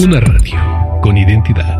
Una radio con identidad.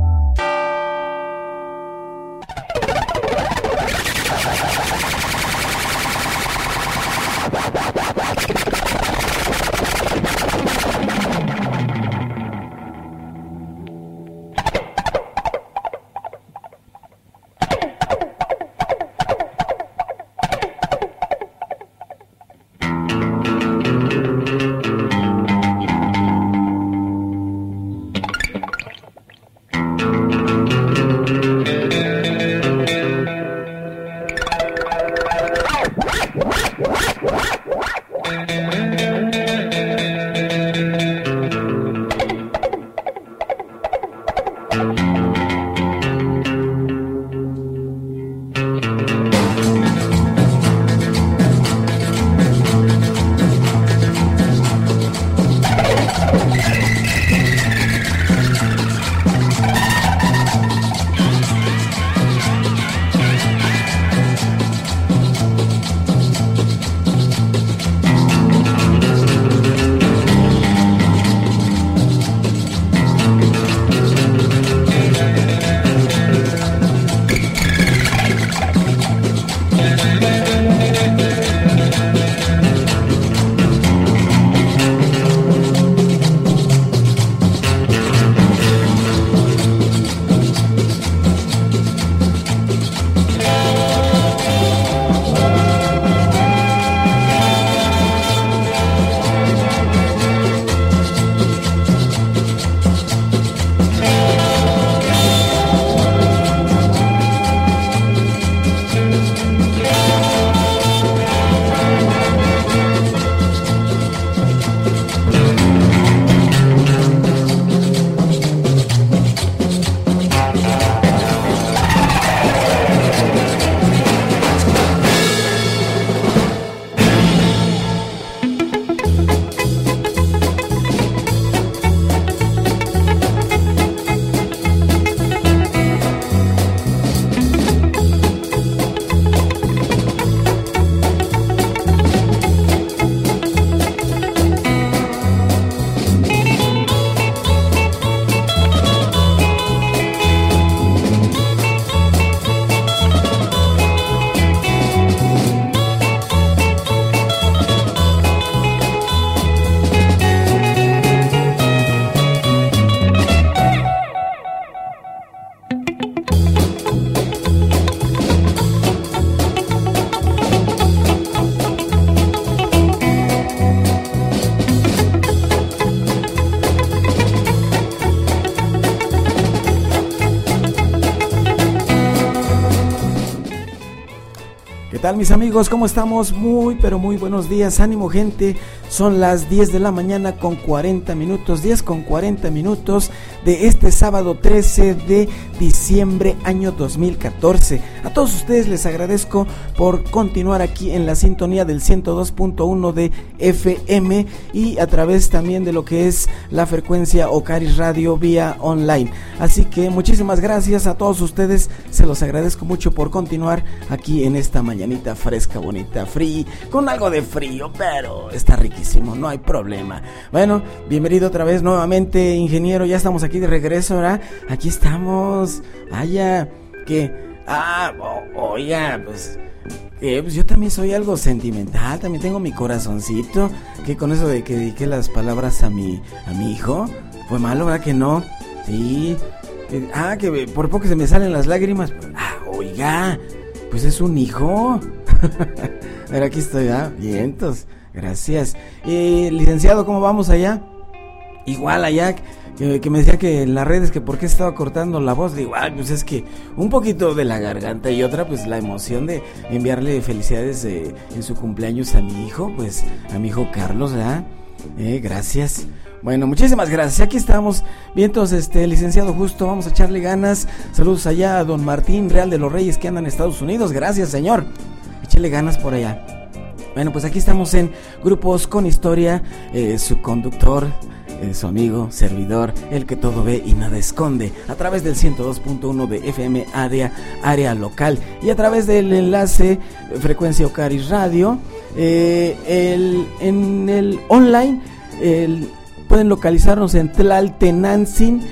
¿Qué tal, mis amigos? ¿Cómo estamos? Muy, pero muy buenos días. Ánimo, gente. Son las 10 de la mañana con 40 minutos, 10 con 40 minutos de este sábado 13 de diciembre, año 2014. A todos ustedes les agradezco por continuar aquí en la sintonía del 102.1 de FM y a través también de lo que es la frecuencia Ocaris Radio vía online. Así que muchísimas gracias a todos ustedes, se los agradezco mucho por continuar aquí en esta mañanita fresca, bonita, fría, con algo de frío, pero está riquísimo, no hay problema. Bueno, bienvenido otra vez nuevamente, ingeniero, ya estamos aquí de regreso, ¿verdad? Aquí estamos, vaya, oiga, pues yo también soy algo sentimental, también tengo mi corazoncito, que con eso de que dediqué las palabras a mi hijo, fue malo, ¿verdad que no? Sí, que por poco se me salen las lágrimas, oiga, pues es un hijo. Pero aquí estoy, vientos, gracias. Licenciado, ¿cómo vamos allá? Igual allá, que me decía que en las redes que por qué estaba cortando la voz. Digo, pues es que un poquito de la garganta y otra pues la emoción de enviarle felicidades en su cumpleaños a mi hijo, pues a mi hijo Carlos, ¿verdad? Gracias. Bueno, muchísimas gracias. Aquí estamos. Bien, entonces, licenciado, justo vamos a echarle ganas. Saludos allá a don Martín Real de los Reyes, que anda en Estados Unidos. Gracias, señor. Échale ganas por allá. Bueno, pues aquí estamos en Grupos con Historia. Su conductor, su amigo, servidor, el que todo ve y nada esconde, a través del 102.1 de FM área local, y a través del enlace frecuencia Ocaris Radio, en el online, pueden localizarnos en Tlaltenantzin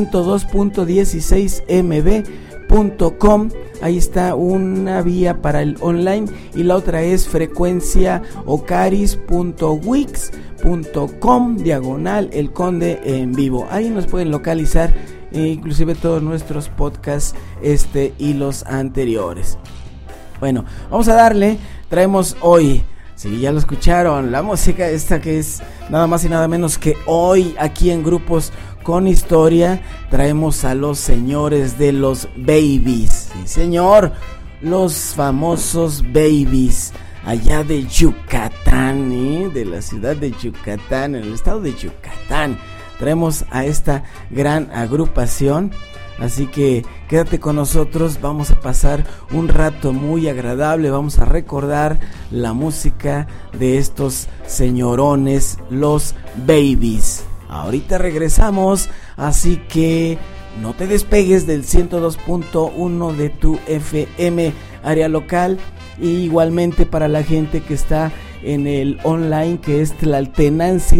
102.16mb.com. Ahí está una vía para el online y la otra es frecuenciaocaris.wix.com /El Conde en vivo. Ahí nos pueden localizar, inclusive todos nuestros podcasts y los anteriores. Bueno, vamos a darle. Traemos hoy, si ya lo escucharon, la música esta que es nada más y nada menos que hoy aquí en Grupos con Historia. Traemos a los señores de los Babies. Sí, señor, los famosos Babies allá de Yucatán, de la ciudad de Yucatán, en el estado de Yucatán. Traemos a esta gran agrupación. Así que quédate con nosotros, vamos a pasar un rato muy agradable, vamos a recordar la música de estos señorones, los Babies. Ahorita regresamos, así que no te despegues del 102.1 de tu FM área local. Y igualmente para la gente que está en el online, que es Tlaltenantzin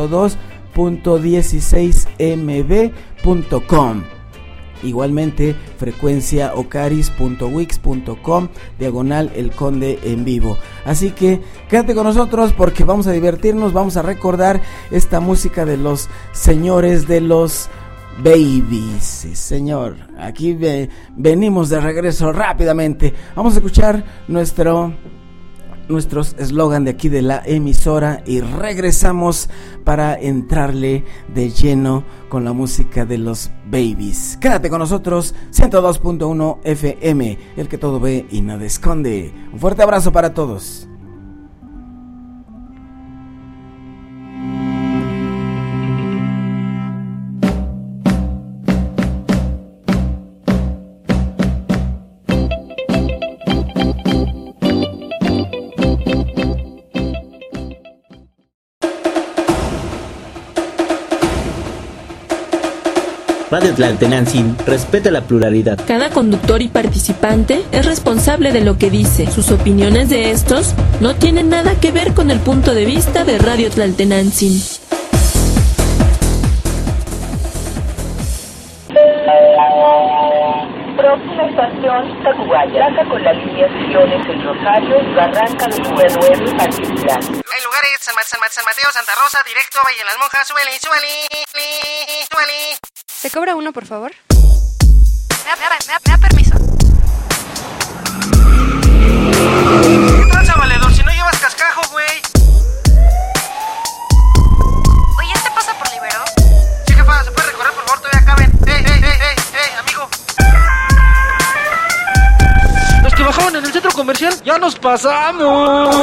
102.16mb.com. Igualmente frecuenciaocaris.wix.com /El Conde en vivo. Así que quédate con nosotros porque vamos a divertirnos, vamos a recordar esta música de los señores de los Babies. Sí, señor, aquí venimos de regreso rápidamente. Vamos a escuchar nuestros eslogan de aquí de la emisora y regresamos para entrarle de lleno con la música de los Babies. Quédate con nosotros, 102.1 FM, el que todo ve y nada esconde. Un fuerte abrazo para todos. Radio Tlaltenantzin respeta la pluralidad. Cada conductor y participante es responsable de lo que dice. Sus opiniones de estos no tienen nada que ver con el punto de vista de Radio Tlaltenantzin. Próxima estación, Tacubaya. Traza con las líneas Guiones El Rosario, Barranca del Día 9, Particular. Hay lugares, San Mateo, Santa Rosa, directo, Valle de las Monjas, súbele. ¿Se cobra uno, por favor? Me da permiso. ¿Qué tranza, valedor? Si no llevas cascajo, güey. Oye, ¿este pasa por Libero? Sí, jefa, ¿se puede recorrer, por favor? Todavía caben. Amigo. Los que bajaban en el centro comercial, ya nos pasamos.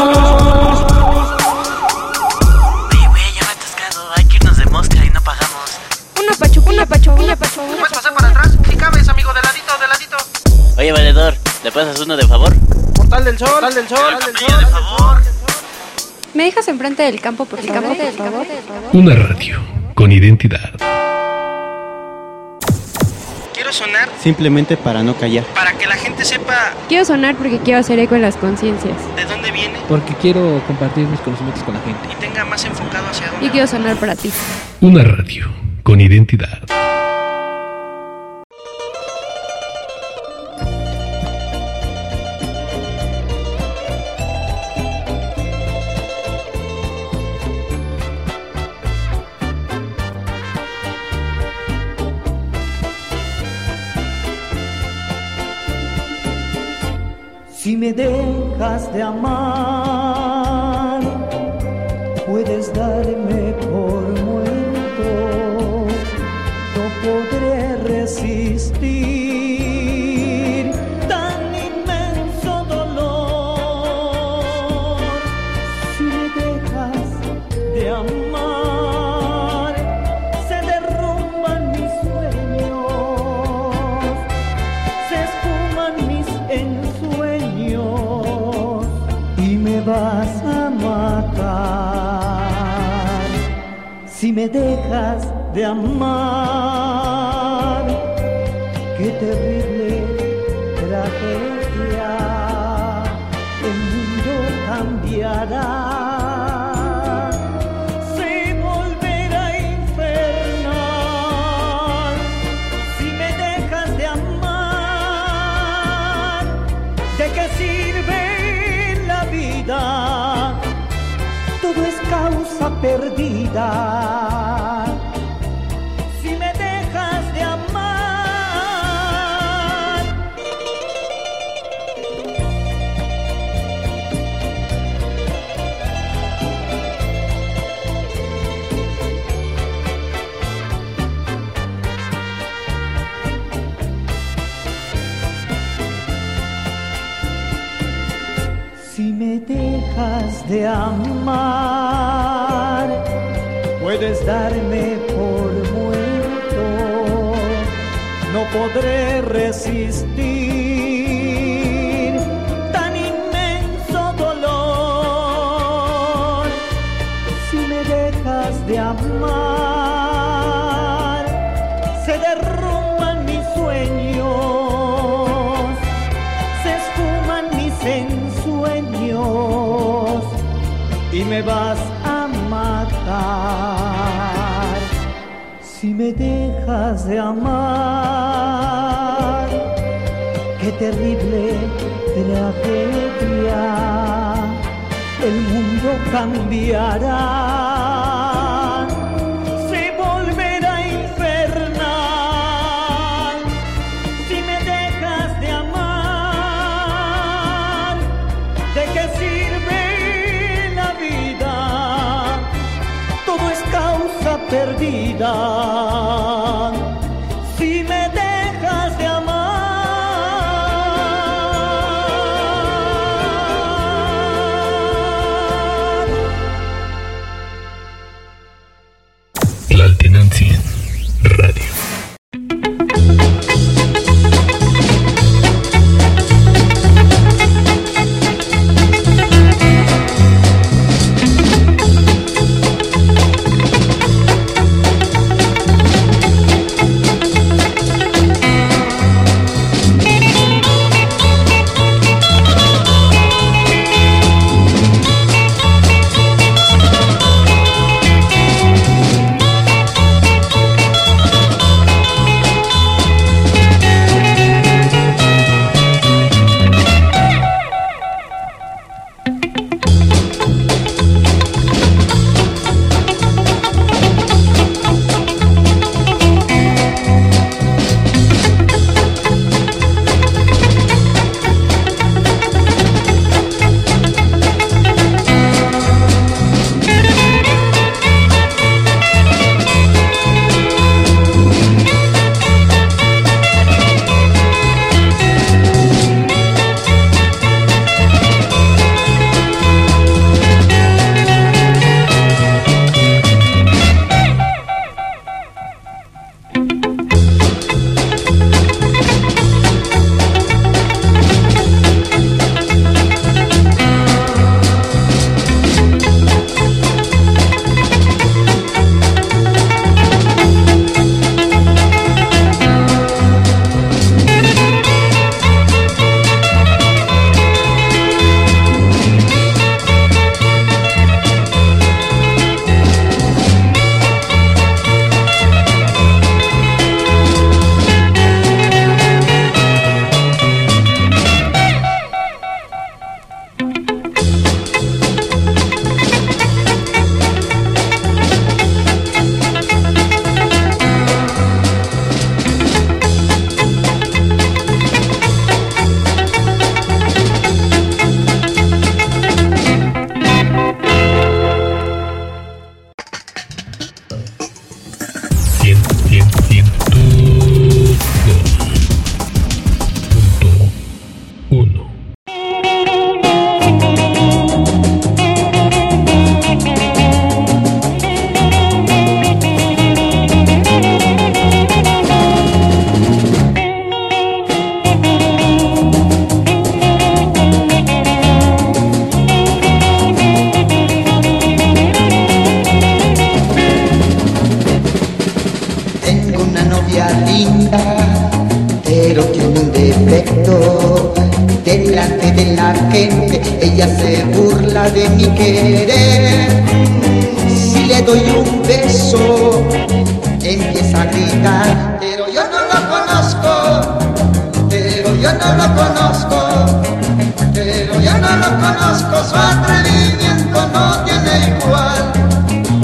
Una pacho. ¿Puedes pasar para atrás? Si cabes, amigo, de ladito. Oye, valedor, ¿le pasas uno de favor? Portal del Sol. De favor. ¿Me dejas enfrente del campo, por favor? Una radio con identidad. Quiero sonar Simplemente para no callar. para que la gente sepa Quiero sonar porque quiero hacer eco en las conciencias. de dónde viene Porque quiero compartir mis conocimientos con la gente. y tenga más enfocado hacia dónde. Y quiero sonar para ti. Una radio con identidad. Si me dejas de amar, puedes darme por muerto, no podré resistir tan inmenso dolor. Si me dejas de amar, se derrumban mis sueños, se esfuman mis ensueños y me vas a matar. Si me dejas de amar, qué terrible tragedia, el mundo cambiará, se volverá perdida. Si me dejas de amar, si me dejas de amar, puedes darme por muerto, no podré resistir tan inmenso dolor. Si me dejas de amar, se derrumban mis sueños, se esfuman mis ensueños y me vas a matar. Si me dejas de amar, qué terrible tragedia, el mundo cambiará, se volverá infernal. Si me dejas de amar, ¿de qué sirve la vida? Todo es causa perdida. Si me dejas de amar, Tlaltenancingo Radio. delante de la gente, ella se burla de mi querer. Si le doy un beso, empieza a gritar, pero yo no lo conozco, pero yo no lo conozco, pero yo no lo conozco, su atrevimiento no tiene igual.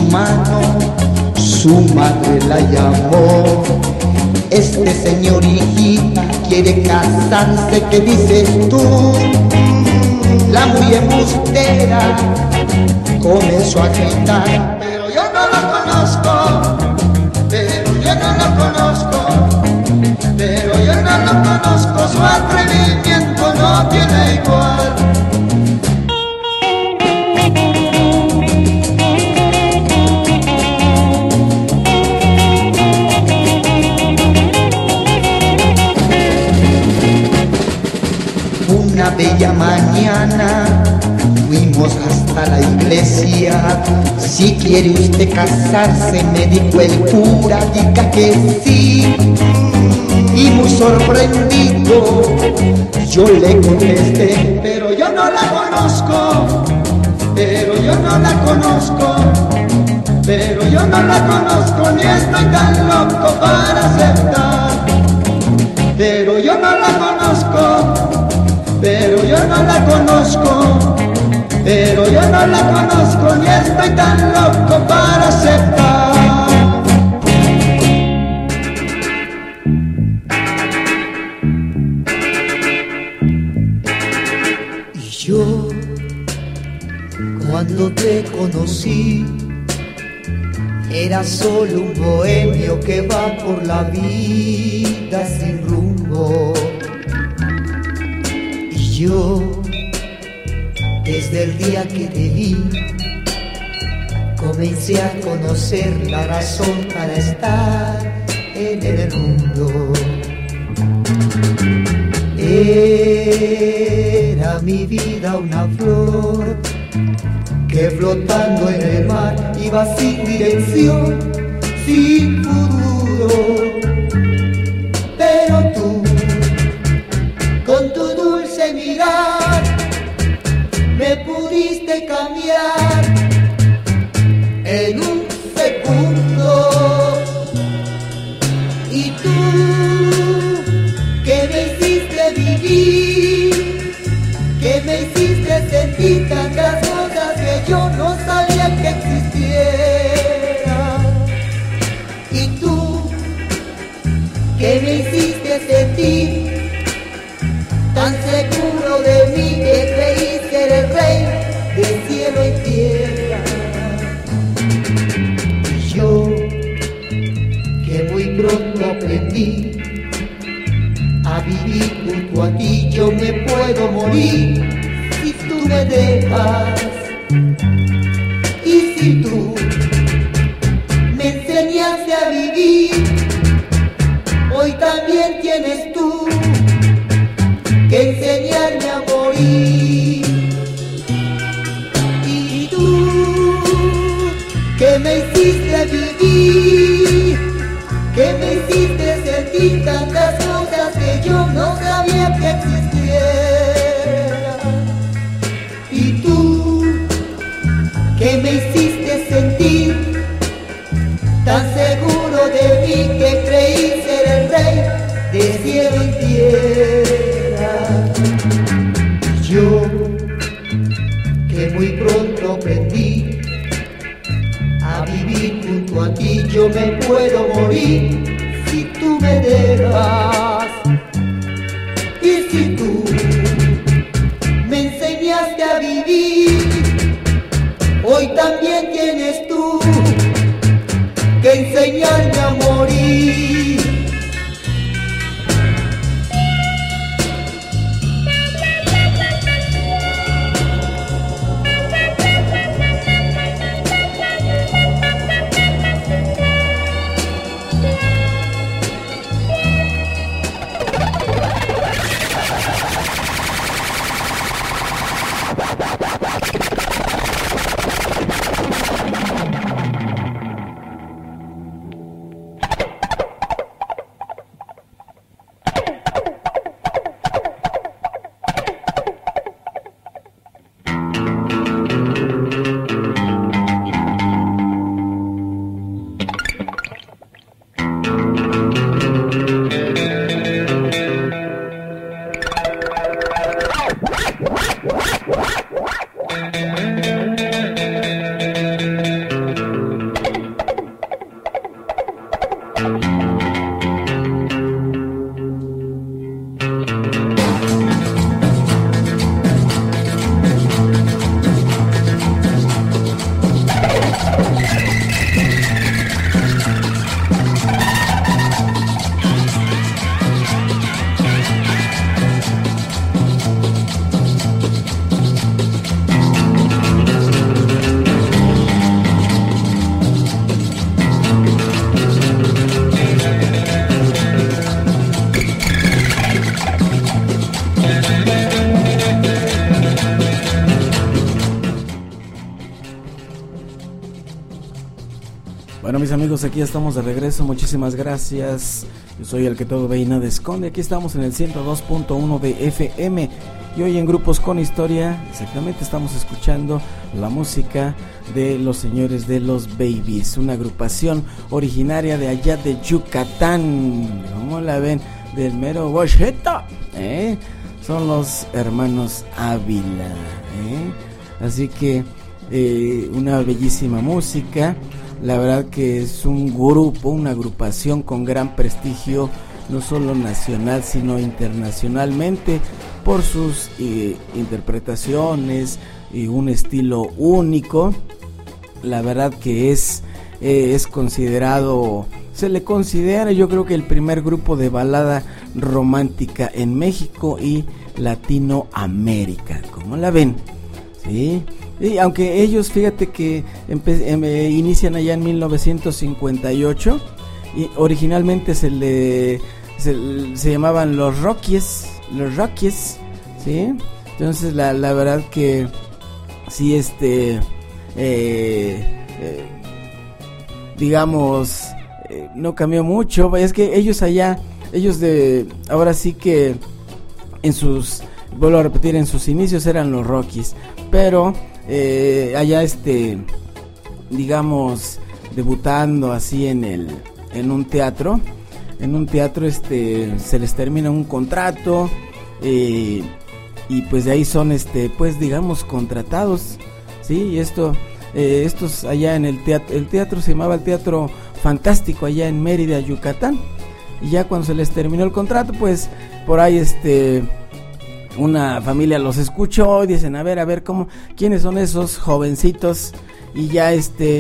mano, su madre la llamó. Este señor hijita quiere casarse, ¿qué dices tú? La muy embustera comenzó a gritar, pero yo no lo conozco, pero yo no lo conozco, pero yo no lo conozco, su atrevimiento no tiene igual. Una bella mañana fuimos hasta la iglesia. Si quiere usted casarse, me dijo el cura, diga que sí. Y muy sorprendido yo le contesté, pero yo no la conozco, pero yo no la conozco, pero yo no la conozco, ni estoy tan loco para aceptar. Pero yo no la conozco, pero yo no la conozco, pero yo no la conozco, ni estoy tan loco para aceptar. Y yo, cuando te conocí, era solo un bohemio que va por la vida sin rumbo. Yo, desde el día que te vi, comencé a conocer la razón para estar en el mundo. Era mi vida una flor que flotando en el mar iba sin dirección, sin futuro. Pero tú, con tu dulce mirar, me pudiste cambiar en un segundo. Y tú, que me hiciste vivir, que me hiciste sentir tantas cosas que yo no sabía que existieran. Y tú, que me hiciste sentir tan seguro de mí que creí ser el rey de cielo y tierra. Y yo, que muy pronto aprendí a vivir junto a ti, yo me puedo morir si tú me dejas. Y si tú me enseñaste a vivir, hoy también tienes tú que enseñarme a morir. Y tú, que me hiciste vivir, que me hiciste sentir tantas cosas que yo no sabía que existieran. Y tú, que me hiciste sentir tan seguro de mí que creí ser el rey de cielo y tierra. Yo, que muy pronto aprendí a vivir junto a ti, yo me puedo morir si tú me dejas. Y si tú me enseñaste a vivir, hoy también tienes tú que enseñarme a morir. amigos, aquí estamos de regreso, muchísimas gracias. Yo soy el que todo ve y nada esconde. Aquí estamos en el 102.1 de FM. Y hoy en Grupos con Historia, exactamente estamos escuchando la música de los señores de los Babies, una agrupación originaria de allá de Yucatán. ¿Cómo la ven? Del mero Washington, son los hermanos Ávila, así que una bellísima música. La verdad que es un grupo, una agrupación con gran prestigio, no solo nacional sino internacionalmente, por sus interpretaciones y un estilo único. La verdad que es considerado, se le considera, yo creo que el primer grupo de balada romántica en México y Latinoamérica. ¿Cómo la ven? Sí. Y aunque ellos, fíjate que inician allá en 1958 y originalmente se llamaban los Rockies, ¿sí? Entonces la verdad que sí, digamos, no cambió mucho. Es que ahora sí que vuelvo a repetir, en sus inicios eran los Rockies, pero allá digamos, debutando así en un teatro, se les termina un contrato, y pues de ahí son pues digamos contratados, sí. Y estos allá en el teatro se llamaba el Teatro Fantástico, allá en Mérida, Yucatán. Y ya cuando se les terminó el contrato, pues por ahí una familia los escuchó y dicen, a ver, ¿quiénes son esos jovencitos? Y ya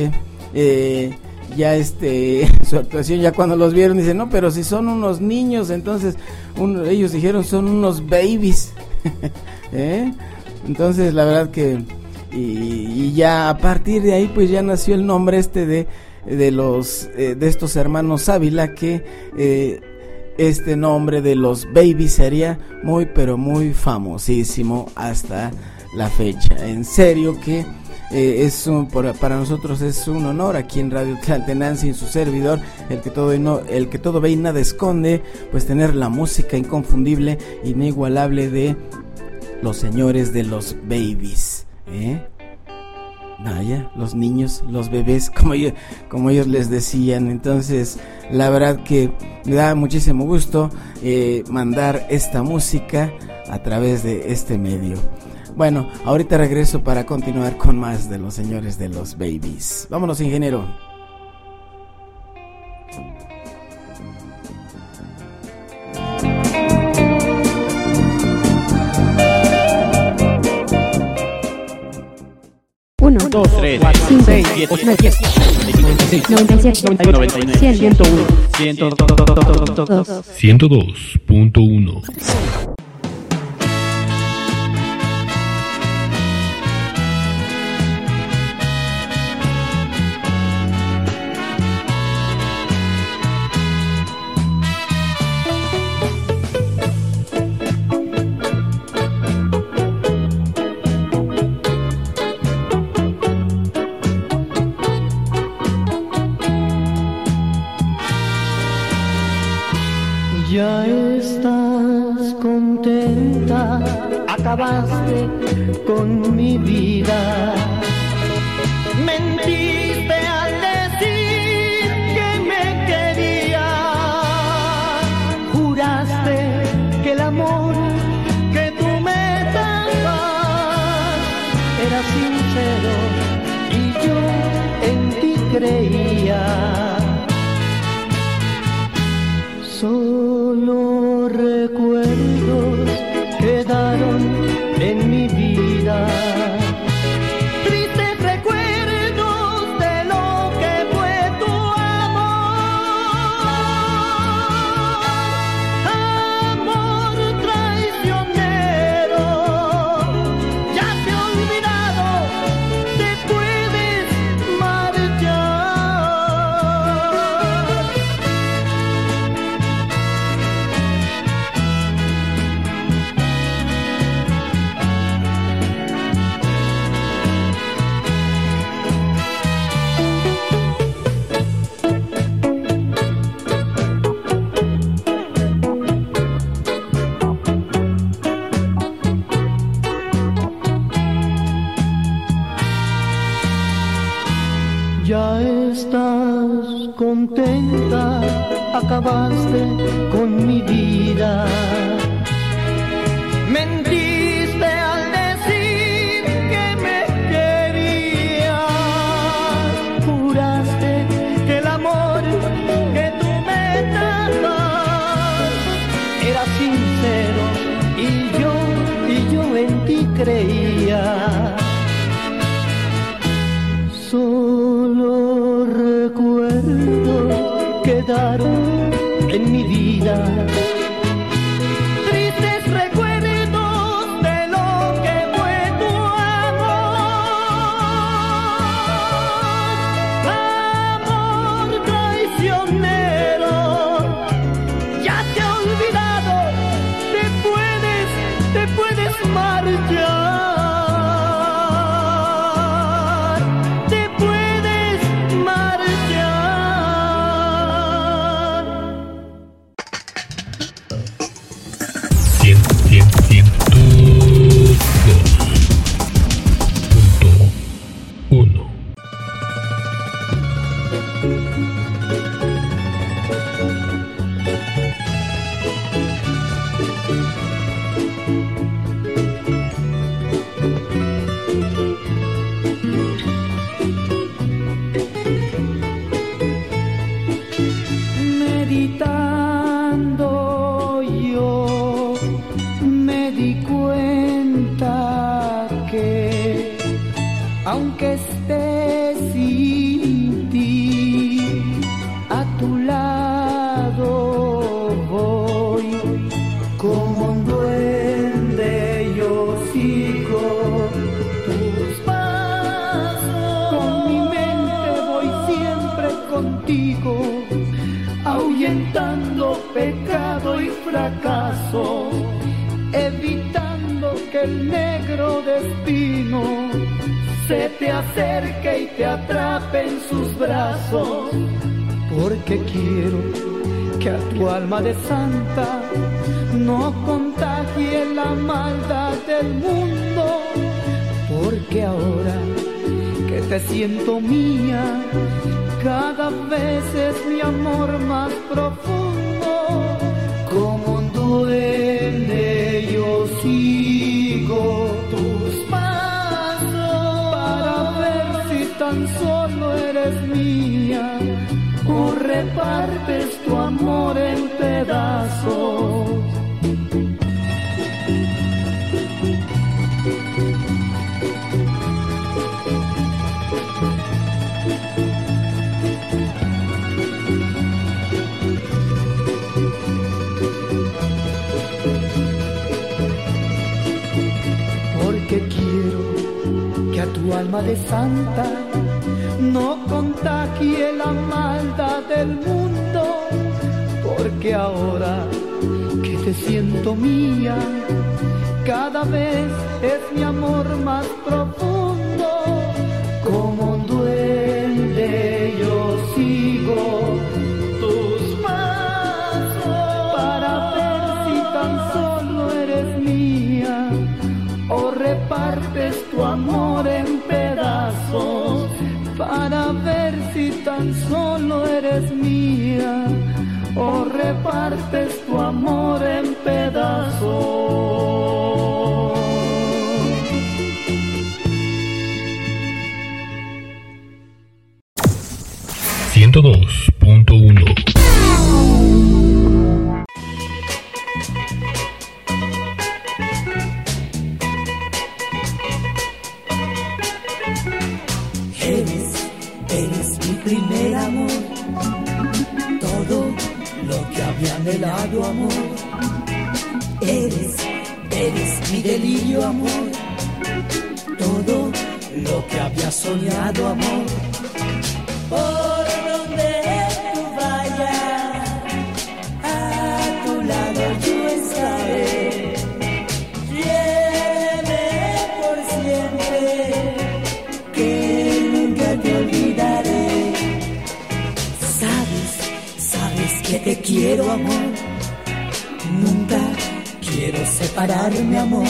su actuación, ya cuando los vieron, dicen, no, pero si son unos niños. Entonces ellos dijeron, son unos babies. Entonces la verdad que y ya a partir de ahí pues ya nació el nombre de estos hermanos Ávila, que este nombre de los Babies sería muy pero muy famosísimo hasta la fecha. En serio que para nosotros es un honor aquí en Radio Tlaltenanzi, su servidor, el que todo ve y nada esconde, pues tener la música inconfundible, inigualable de los señores de los Babies, Vaya, los niños, los bebés, como ellos les decían. Entonces, la verdad que me da muchísimo gusto mandar esta música a través de este medio. Bueno, ahorita regreso para continuar con más de los señores de los Babies. Vámonos, ingeniero. Uno, 2, 3, 5, 6, 7, 8, 9, 10, 97, 99, 100, 101, 102.1. Ya estás contenta, acabaste con mi vida. Mentiste al decir que me querías. Juraste que el amor que tú me dabas era sincero y yo en ti creía. Solo recuerdos quedaron en mi vida, tristes recuerdos de lo que fue tu amor traicionero. Ya te he olvidado, te puedes marchar. contenta acabaste con mi vida. Mentiste al decir que me querías. Juraste que el amor que tú me dabas era sincero y yo en ti creía. Solo recuerdos quedaron en mi vida, tristes recuerdos de lo que fue tu amor traicionero. Ya te he olvidado, te puedes marchar. Meditando yo me di cuenta que aunque esté sin ti, a tu lado voy como un duende. Yo sigo tus pasos, con mi mente voy siempre contigo, ahuyentando pecado y fracaso, evitando que el negro destino se te acerque y te atrape en sus brazos, porque quiero que a tu alma de santa no contagie la maldad del mundo, porque ahora que te siento mía, cada vez es mi amor más profundo. Como un duende yo sigo tus pasos para ver si tan solo eres mía o repartes tu amor en pedazos. Porque quiero que a tu alma de santa no contagie la maldad del mundo, porque ahora que te siento mía, cada vez es mi amor más profundo. Como un duende yo sigo tus pasos para ver si tan solo eres mía o repartes tu amor en pedazos, para ver si tan solo eres mía o repartes tu amor en pedazos. 102.1. Eres mi primer amor, todo lo que había anhelado, amor. Eres mi delirio, amor, todo lo que había soñado, amor. Por donde tú vayas, a tu lado yo estaré. Lléveme por siempre, que nunca te olvidaré. Sabes que te quiero, amor. Nunca quiero separarme, amor.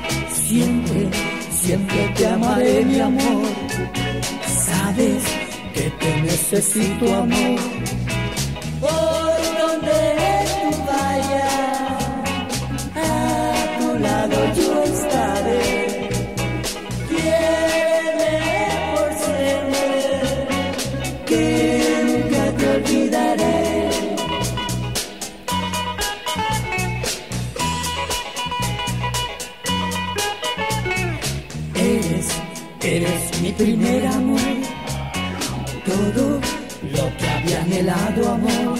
Siempre te amaré, mi amor. Sabes que te necesito, amor. Por donde tú vayas, a tu lado yo estaré. Quiéreme por siempre, que nunca te olvidaré. Eres mi primer amor, todo lo que había anhelado, amor.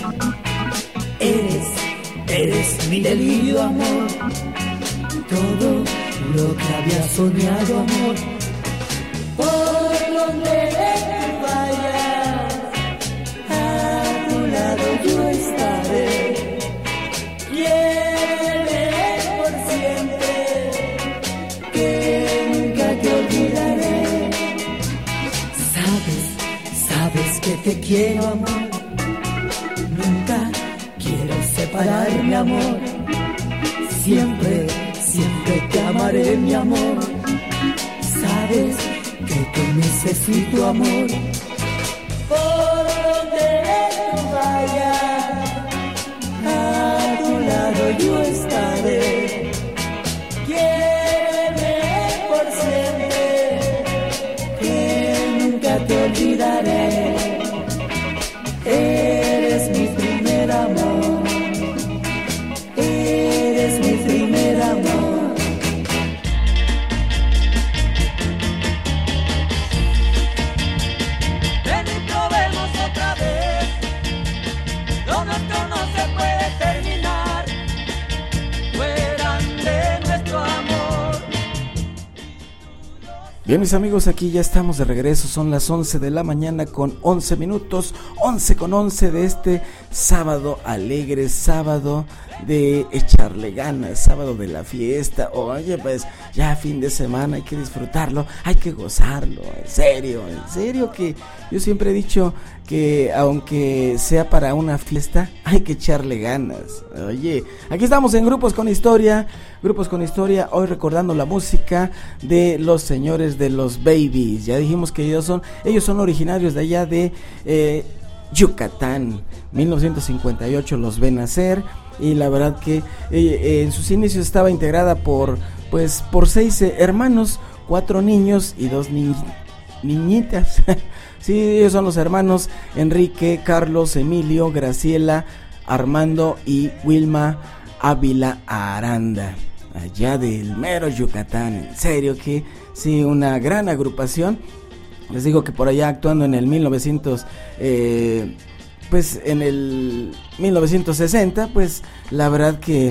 Eres mi delirio, amor, todo lo que había soñado, amor. Por donde tú vayas, a tu lado yo estaré. Quiéreme por siempre, que nunca te olvidaré. Sabes que te quiero, amor. Nunca quiero separar, mi amor. Siempre te amaré, mi amor. Sabes que te necesito, amor. Por donde tú vayas, a tu lado yo estaré. Quiéreme por siempre, que nunca te olvidaré. Eres mi primer amor, eres mi primer amor. Ven y probemos otra vez, lo nuestro no se puede terminar, fuera de nuestro amor. Bien, mis amigos, aquí ya estamos de regreso, son las 11 de la mañana con 11 minutos, 11 con 11 de este sábado alegre, sábado de echarle ganas, sábado de la fiesta. Oye, pues ya fin de semana, hay que disfrutarlo, hay que gozarlo, en serio que yo siempre he dicho que aunque sea para una fiesta, hay que echarle ganas. Oye, aquí estamos en Grupos con Historia, hoy recordando la música de los señores de los Babies. Ya dijimos que ellos son originarios de allá de Yucatán. 1958 los ven nacer, y la verdad que en sus inicios estaba integrada por 6 hermanos, 4 niños y 2 niñitas. Sí, ellos son los hermanos Enrique, Carlos, Emilio, Graciela, Armando y Wilma Ávila Aranda, allá del mero Yucatán. En serio que sí, una gran agrupación. Les digo que por allá actuando en el 1960, pues la verdad que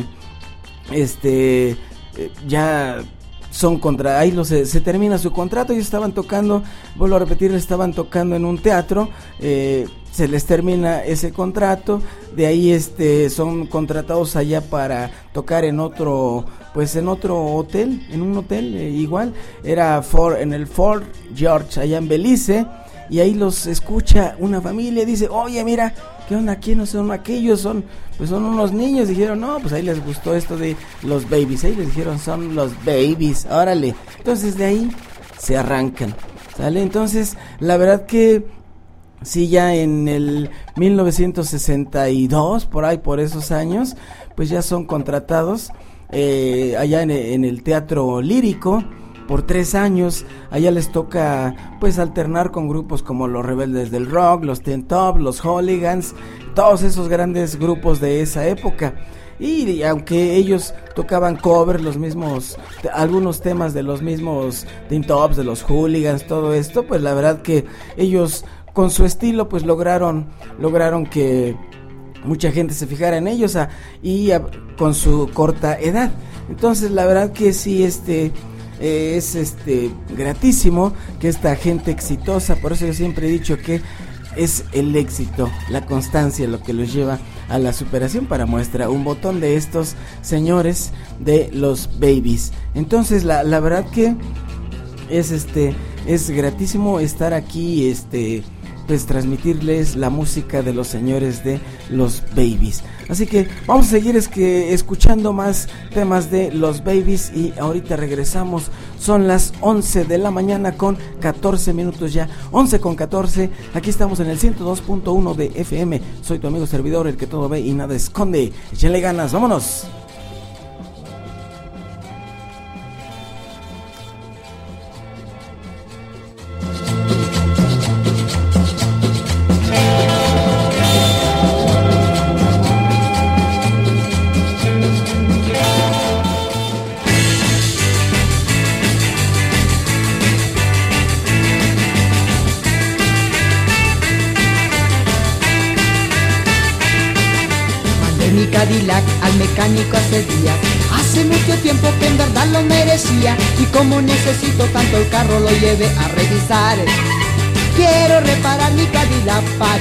ya son ahí se termina su contrato. Ellos estaban tocando, vuelvo a repetir, estaban tocando en un teatro, se les termina ese contrato, de ahí son contratados allá para tocar en otro hotel, en un hotel igual, era en el Fort George, allá en Belice, y ahí los escucha una familia, dice, oye, mira, ¿qué onda? ¿Quiénes son aquellos? Son unos niños. Dijeron, no, pues ahí les gustó esto de los Babies. Ahí les dijeron, son los Babies, órale. Entonces de ahí se arrancan, ¿sale? Entonces, la verdad que sí, ya en el 1962, por esos años, pues ya son contratados allá en el Teatro Lírico por 3 años. Allá les toca pues alternar con grupos como los Rebeldes del Rock, los Ten Top, los Hooligans, todos esos grandes grupos de esa época. Y aunque ellos tocaban cover, algunos temas de los mismos Ten Tops, de los Hooligans, todo esto, pues la verdad que ellos con su estilo pues lograron que mucha gente se fijara en ellos con su corta edad. Entonces la verdad que sí, es gratísimo que esta gente exitosa, por eso yo siempre he dicho que es el éxito, la constancia lo que los lleva a la superación. Para muestra un botón de estos señores de los Babies. Entonces la verdad que es gratísimo estar aquí pues transmitirles la música de los señores de los Babies. Así que vamos a seguir escuchando más temas de los Babies y ahorita regresamos. Son las 11 de la mañana con 14 minutos ya, 11 con 14. Aquí estamos en el 102.1 de FM. Soy tu amigo servidor, el que todo ve y nada esconde. Échenle ganas, vámonos. Cadillac al mecánico hace días. Hace mucho tiempo que en verdad lo merecía. Y como necesito tanto el carro lo lleve a revisar. Quiero reparar mi Cadillac,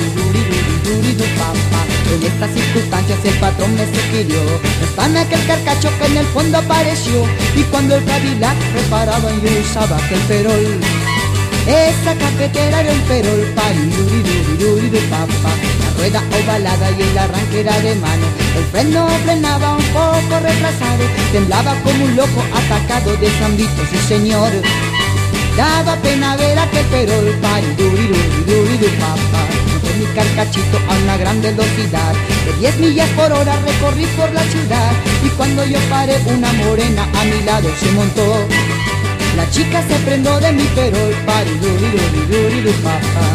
papá. En estas circunstancias el patrón me sugirió prestarme aquel carcacho que en el fondo apareció. Y cuando el Cadillac reparaban yo usaba aquel perol. Esa cafetera era el perol, papá. La rueda ovalada y el arranque era de mano. El freno frenaba un poco retrasado. Temblaba como un loco atacado de zambito, sí señor. Daba pena ver aquel perol, papá. Con mi carcachito a una gran velocidad de 10 millas por hora recorrí por la ciudad. Y cuando yo paré una morena a mi lado se montó. La chica se prendó de mi perol, papá.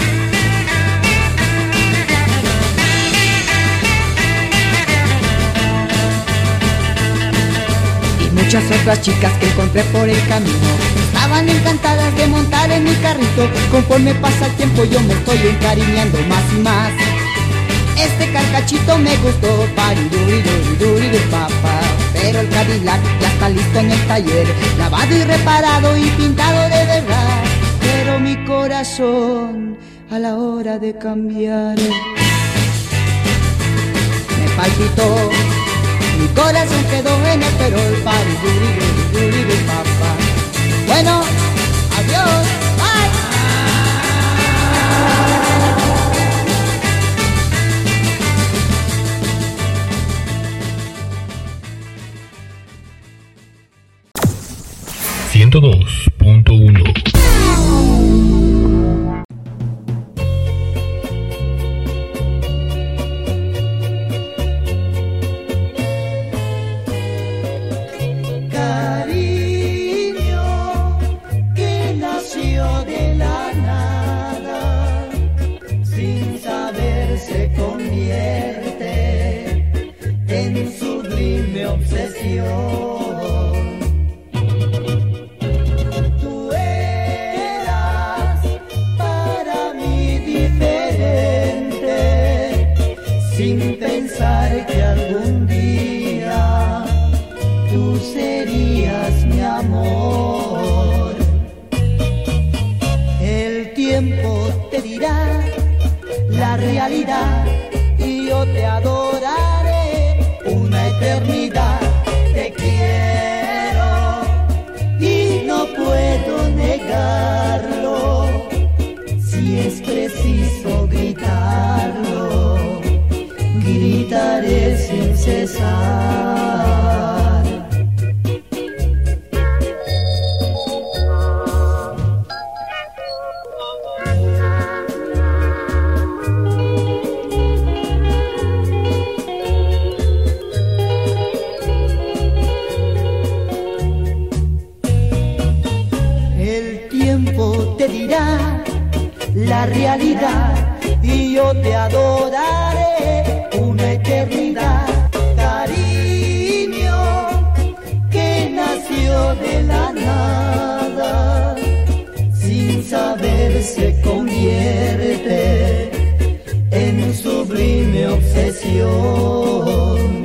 Y muchas otras chicas que encontré por el camino estaban encantadas de montar en mi carrito. Conforme pasa el tiempo yo me estoy encariñando más y más. Este carcachito me gustó, papá. Pero el Cadillac ya está listo en el taller, lavado y reparado y pintado de verdad. Pero mi corazón a la hora de cambiar me palpitó. Mi corazón quedó en el perol, papá. Bueno, adiós, bye. 102.1. Y yo te adoraré una eternidad. Te quiero y no puedo negarlo. Si es preciso gritarlo, gritaré sin cesar. La realidad y yo te adoraré una eternidad. Cariño que nació de la nada, sin saber se convierte en sublime obsesión.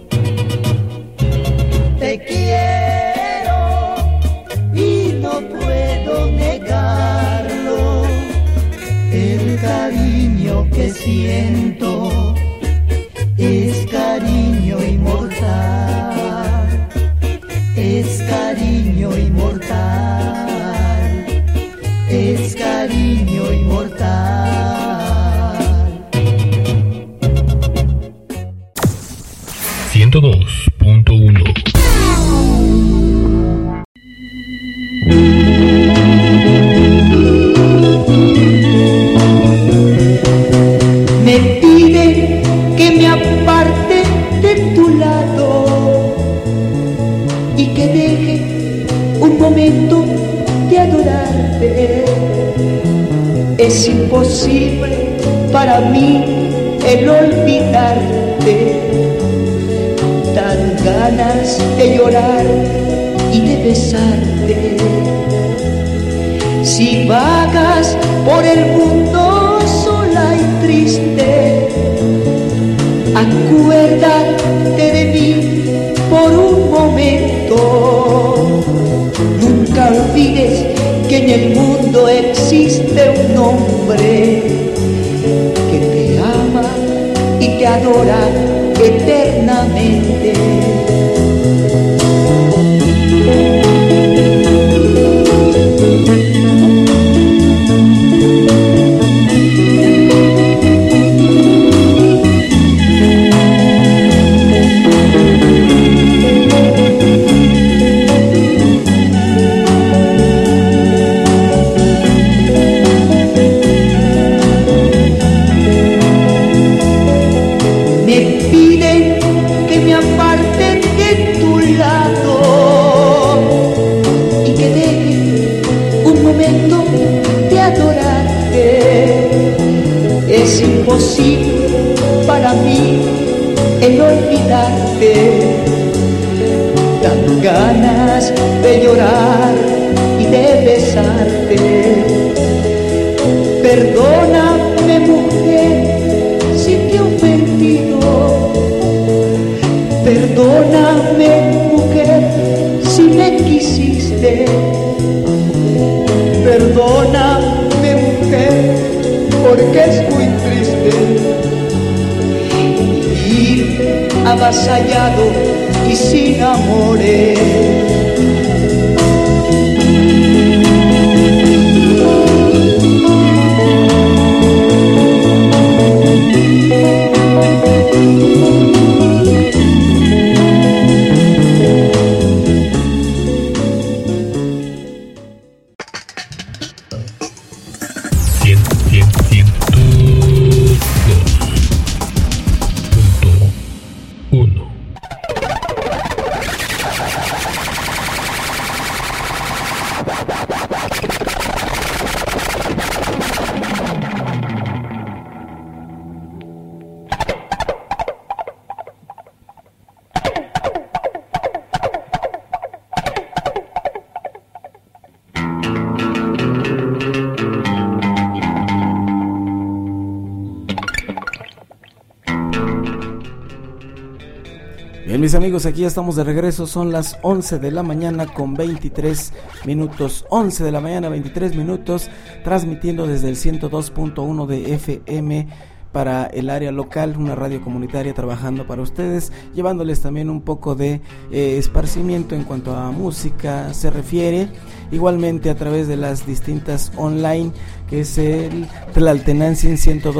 Te quiero y no puedo negarlo. El cariño que siento es cariño inmortal, es cariño inmortal, es cariño inmortal. 102.1. Me pide que me aparte de tu lado y que deje un momento de adorarte. Es imposible para mí el olvidarte. Dan ganas de llorar y de besarte. Si vagas por el mundo sola y triste, acuérdate de mí por un momento. Nunca olvides que en el mundo existe un hombre que te ama y te adora eternamente. Es imposible para mí el olvidarte. Dan ganas de llorar y de besarte. Perdóname, mujer, si te he ofendido. Perdóname, mujer, si me quisiste. Perdóname, mujer, porque es muy triste ir avasallado y sin amores. Mis amigos, aquí ya estamos de regreso, son las 11 de la mañana con 23 minutos, 11 de la mañana 23 minutos, transmitiendo desde el 102.1 de FM para el área local, una radio comunitaria trabajando para ustedes, llevándoles también un poco de esparcimiento en cuanto a música se refiere, igualmente a través de las distintas online, que es el Tlaltenancinc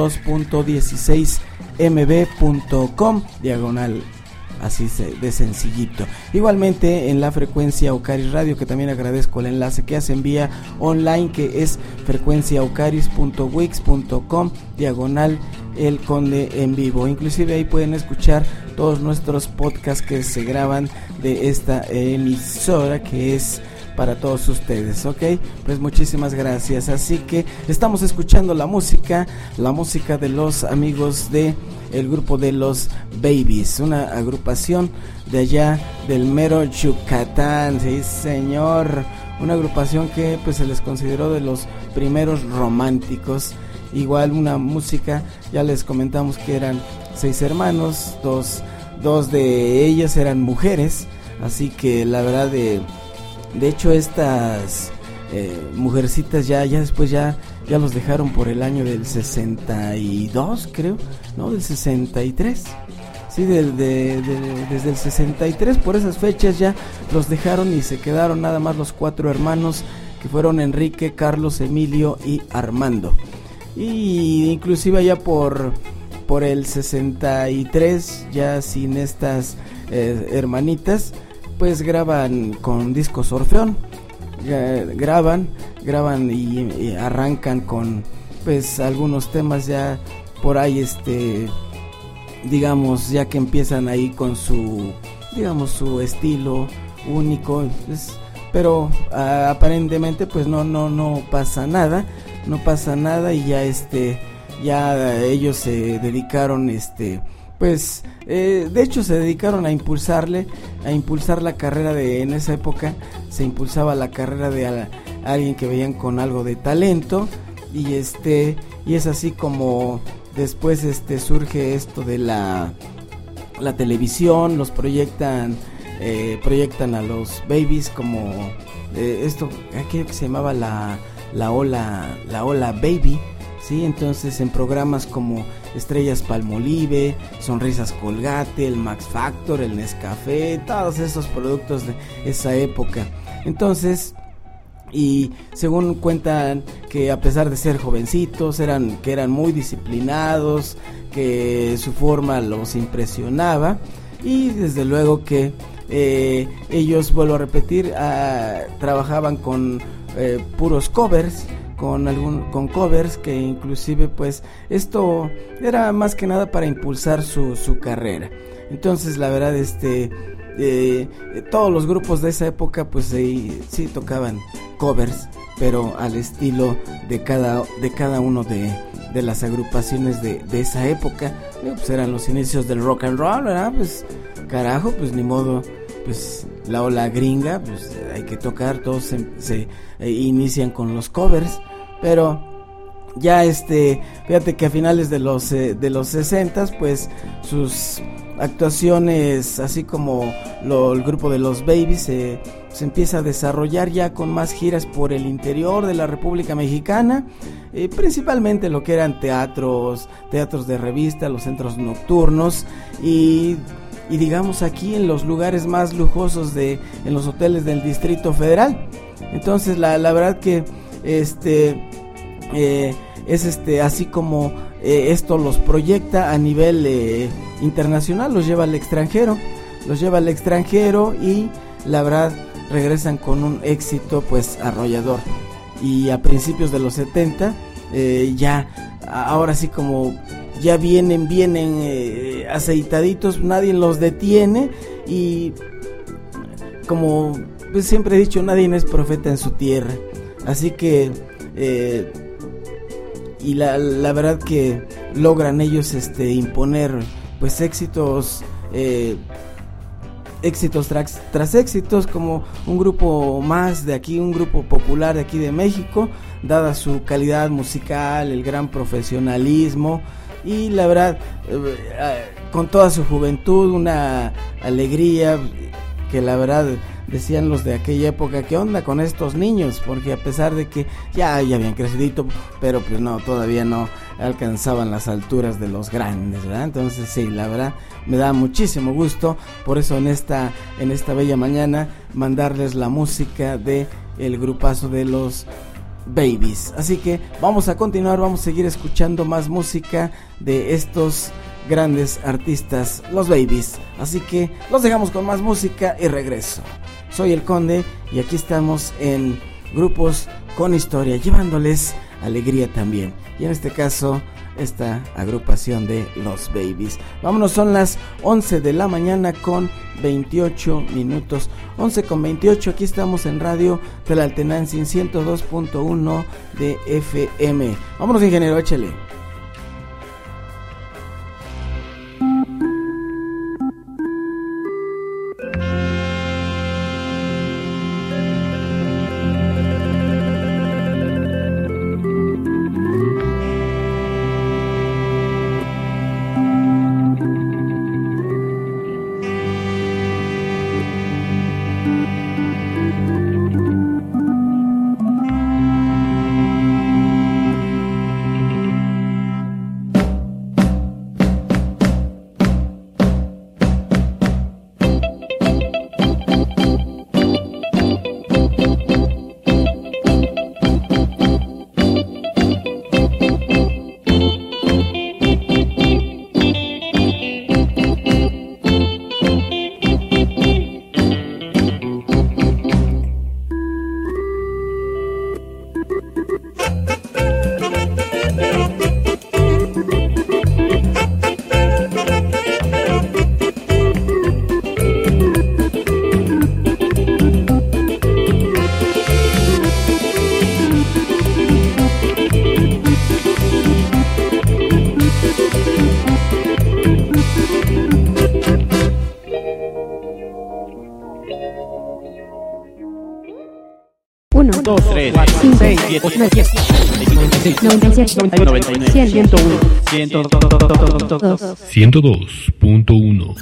102.16mb.com, diagonal. Así de sencillito. Igualmente en la frecuencia Ocaris Radio, que también agradezco el enlace que hacen vía online, que es frecuenciaocaris.wix.com diagonal El Conde en vivo. Inclusive ahí pueden escuchar todos nuestros podcasts que se graban de esta emisora, que es para todos ustedes, ¿ok? Pues muchísimas gracias. Así que estamos escuchando la música de los amigos de el grupo de los Babies, una agrupación de allá del mero Yucatán, sí señor, una agrupación que pues se les consideró de los primeros románticos. Igual una música, ya les comentamos que eran 6 hermanos, dos de ellas eran mujeres, así que la verdad de hecho estas mujercitas ya después ya los dejaron por el año del 62, creo, no, del 63, sí, desde el 63, por esas fechas ya los dejaron y se quedaron nada más los 4 hermanos, que fueron Enrique, Carlos, Emilio y Armando. Y inclusive allá por por el 63, ya sin estas hermanitas, pues graban con discos Orfeón, graban y arrancan con pues algunos temas ya por ahí, digamos, ya que empiezan ahí con su, digamos, su estilo único, pues, pero aparentemente pues no pasa nada y ya ya ellos se dedicaron pues de hecho se dedicaron a impulsar la carrera en esa época se impulsaba la carrera de alguien que veían con algo de talento, y es así como después surge esto de la televisión, los proyectan a los Babies como aquello que se llamaba la ola Baby, ¿sí? Entonces en programas como Estrellas Palmolive, Sonrisas Colgate, el Max Factor, el Nescafé, todos esos productos de esa época. Entonces, y según cuentan que a pesar de ser jovencitos, que eran muy disciplinados, que su forma los impresionaba, y desde luego que ellos, vuelvo a repetir, trabajaban con puros covers, con covers, que inclusive pues esto era más que nada para impulsar su carrera. Entonces la verdad todos los grupos de esa época pues sí tocaban covers, pero al estilo de cada uno de las agrupaciones de esa época. Pues eran los inicios del rock and roll, ¿verdad? Pues carajo, pues ni modo, pues la ola gringa, pues hay que tocar, todos se inician con los covers, pero ya fíjate que a finales de los 60s, pues sus actuaciones, así como el grupo de los Babies, se empieza a desarrollar ya con más giras por el interior de la República Mexicana, principalmente lo que eran teatros de revista, los centros nocturnos y digamos aquí en los lugares más lujosos en los hoteles del Distrito Federal. Entonces la verdad que es así como esto los proyecta a nivel internacional, los lleva al extranjero y la verdad regresan con un éxito pues arrollador. Y a principios de los 70 ahora sí como ya vienen aceitaditos, nadie los detiene, y como pues siempre he dicho, nadie es profeta en su tierra, así que y la verdad que logran ellos imponer pues éxitos tras éxitos, como un grupo más de aquí, un grupo popular de aquí de México, dada su calidad musical, el gran profesionalismo y la verdad con toda su juventud, una alegría que la verdad decían los de aquella época, ¿qué onda con estos niños? Porque a pesar de que ya habían crecido, pero pues no, todavía no alcanzaban las alturas de los grandes, ¿verdad? Entonces sí, la verdad me da muchísimo gusto, por eso en esta bella mañana mandarles la música de el grupazo de los Babies. Así que vamos a continuar, vamos a seguir escuchando más música de estos grandes artistas, los Babies. Así que los dejamos con más música y regreso. Soy el Conde y aquí estamos en Grupos con Historia, llevándoles alegría también. Y en este caso, esta agrupación de los Babies. Vámonos, son las 11 de la mañana con 28 minutos. 11 con 28, aquí estamos en Radio Tlaltenancingo 102.1 de FM. Vámonos, ingeniero, échale. 2, 3, 4, 5, 6, 7, 8, 9, 10, 96, 97, 99, 99, 100, 101, 102. 102.1.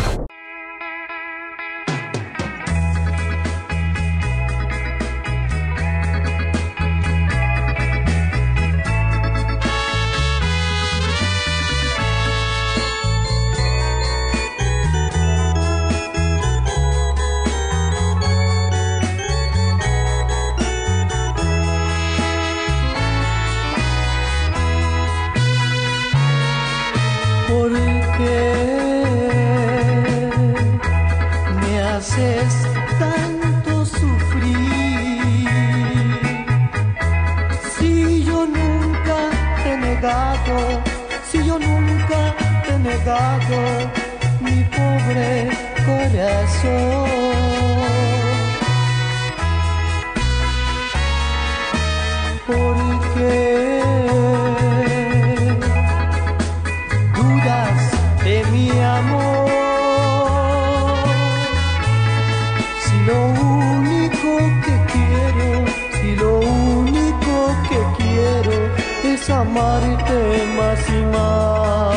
¿Por qué me haces tanto sufrir? Si yo nunca te he negado, si yo nunca te he negado mi pobre corazón. ¿Por qué de mi amor? Si lo único que quiero, si lo único que quiero es amarte más y más.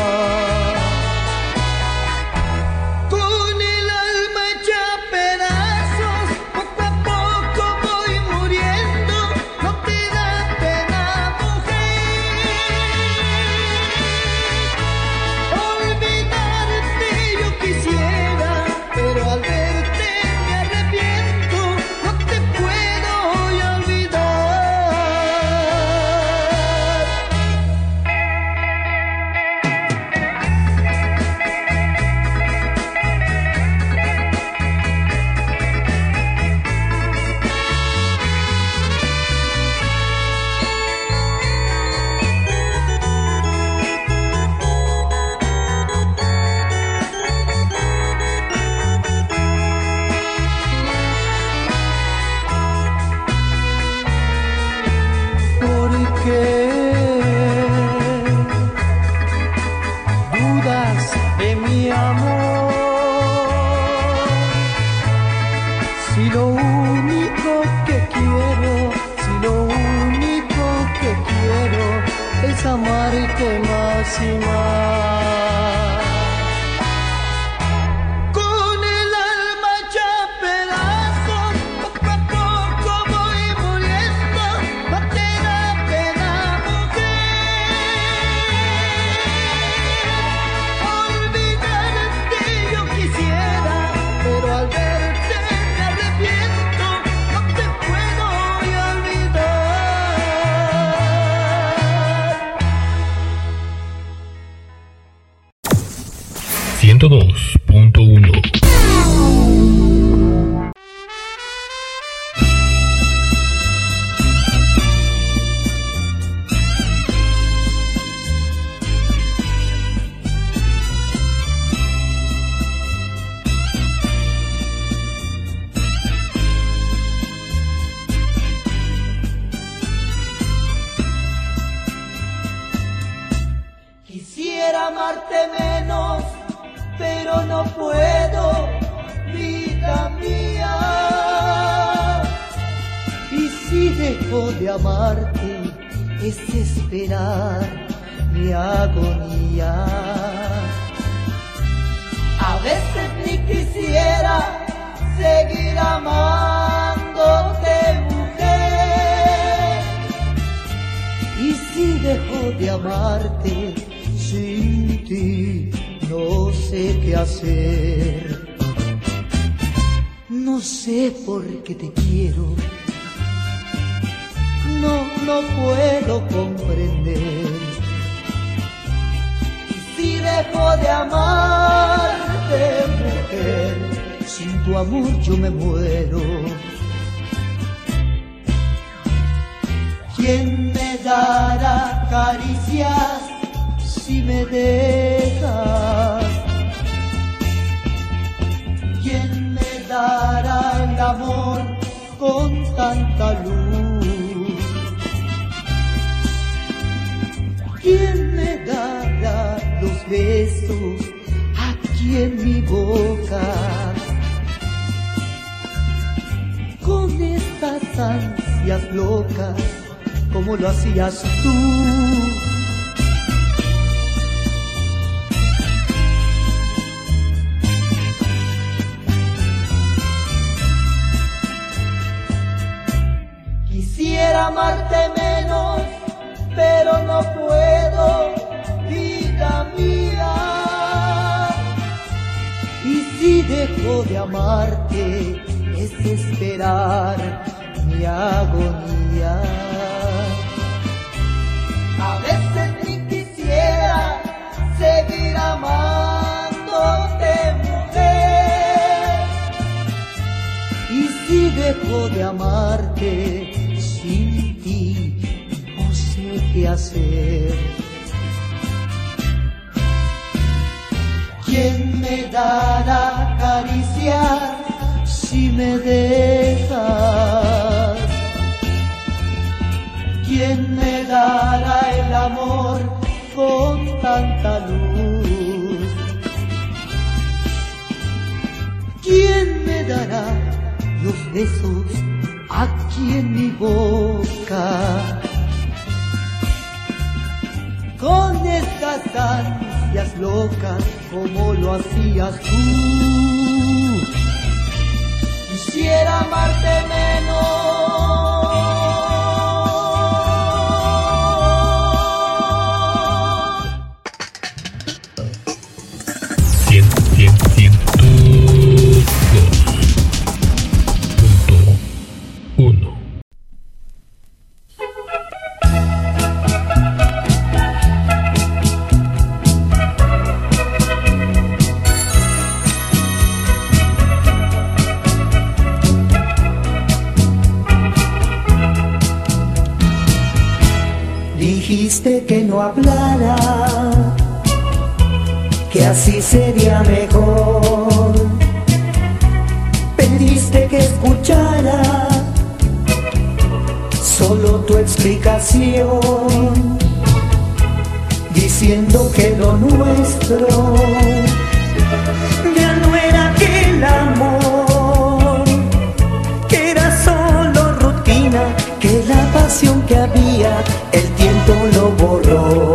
Con el alma hecha pedazos, poco a poco voy muriendo. No te da pena, mujer, olvidarte yo quisiera, pero al verte me arrepiento, no te puedo hoy olvidar. ¿Por qué dudas de mi amor? Si lo único que quiero, si lo único que quiero es amarte más y más. Con el alma hecha pedazos, poco a poco voy muriendo. No te da pena, mujer, olvidarte yo quisiera, pero al verte me arrepiento, no te puedo hoy olvidar. 102.1. Quisiera amarte menos, pero no puedo, vida mía. Y si dejo de amarte, es esperar mi agonía. A veces ni quisiera seguir amándote, mujer. Y si dejo de amarte, sin ti no sé qué hacer. No sé por qué te quiero, no puedo comprender. Y si dejo de amarte, mujer, sin tu amor yo me muero. ¿Quién me dará caricias si me dejas? ¿Quién me dará el amor con tanta luz? ¿Quién me dará los besos aquí en mi boca? Con estas ansias ansias locas como lo hacías tú. Quisiera amarte menos, pero no puedo, vida mía. Y si dejo de amarte, es esperar mi agonía. A veces ni quisiera seguir amándote, mujer. Y si dejo de amarte, sin ti no sé qué hacer. ¿Quién me dará acariciar si me dejas? ¿Quién me dará el amor con tanta luz? ¿Quién me dará los besos aquí en mi boca? Con estas ansias locas como lo hacías tú. Quisiera amarte menos. Dijiste que no hablara, que así sería mejor. Pediste que escuchara solo tu explicación, diciendo que lo nuestro ya no era aquel amor, que era solo rutina, que la pasión que había el tiempo lo borró.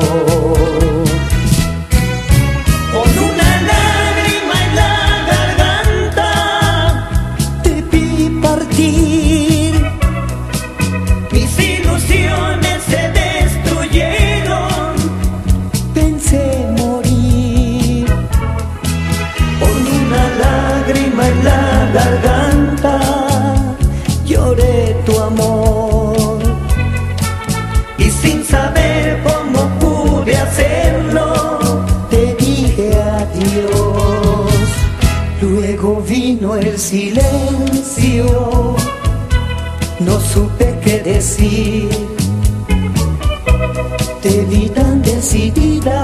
Con una lágrima en la garganta te vi partir, mis ilusiones se destruyeron, pensé morir. Con una lágrima en la garganta lloré tu amor, y sin saber cómo pude hacerlo, te dije adiós. Luego vino el silencio, no supe qué decir. Te vi tan decidida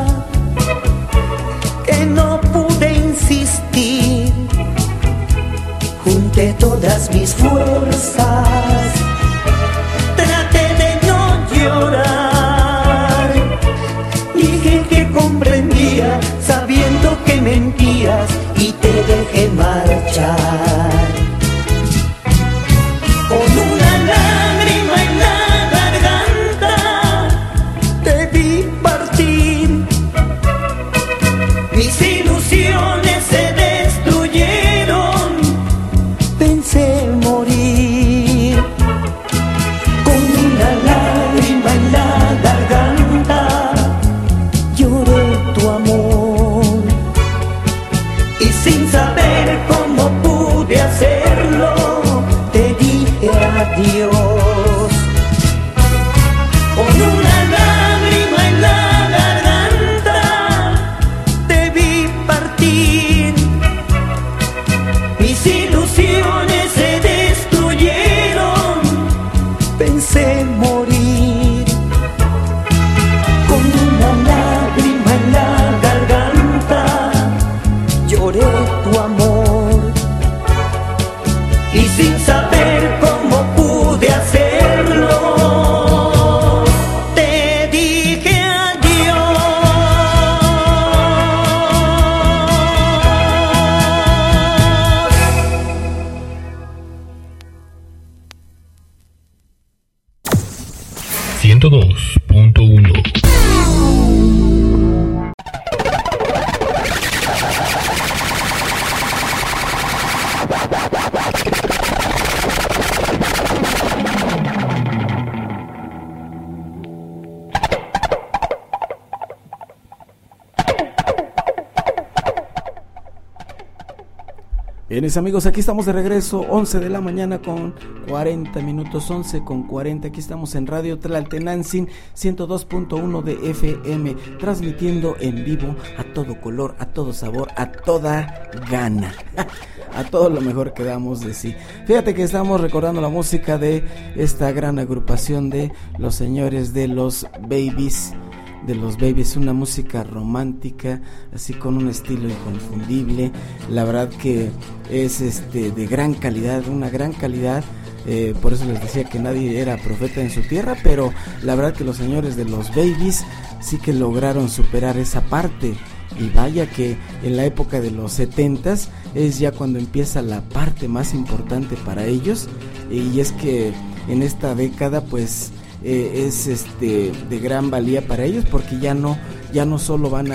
que no pude insistir. Junté todas mis fuerzas, traté de no llorar. Dije que comprendía, sabiendo que mentías, y te dejé marchar. Con una lágrima en la garganta te vi partir, mis ilusiones se destruyeron, pensé morir. Con una lágrima en la garganta lloré tu amor, y sin saber cómo pude hacerlo, te dije adiós. Con una lágrima en la garganta te vi partir, mis ilusiones se destruyeron, pensé morir. Con una lágrima en la garganta lloré tu amor, y sin saber cómo pude hacerlo, te dije adiós. 102.1. Bien, mis amigos, aquí estamos de regreso, 11 de la mañana con 40 minutos, 11 con 40, aquí estamos en Radio Tlaltenantzin, 102.1 de FM, transmitiendo en vivo a todo color, a todo sabor, a toda gana, a todo lo mejor que damos de sí. Fíjate que estamos recordando la música de esta gran agrupación de los señores de los Babies. Una música romántica, así con un estilo inconfundible. La verdad que es de gran calidad, una gran calidad. Por eso les decía que nadie era profeta en su tierra, pero la verdad que los señores de los Babies sí que lograron superar esa parte. Y vaya que en la época de los 70s es ya cuando empieza la parte más importante para ellos, y es que en esta década pues es de gran valía para ellos, porque ya no solo van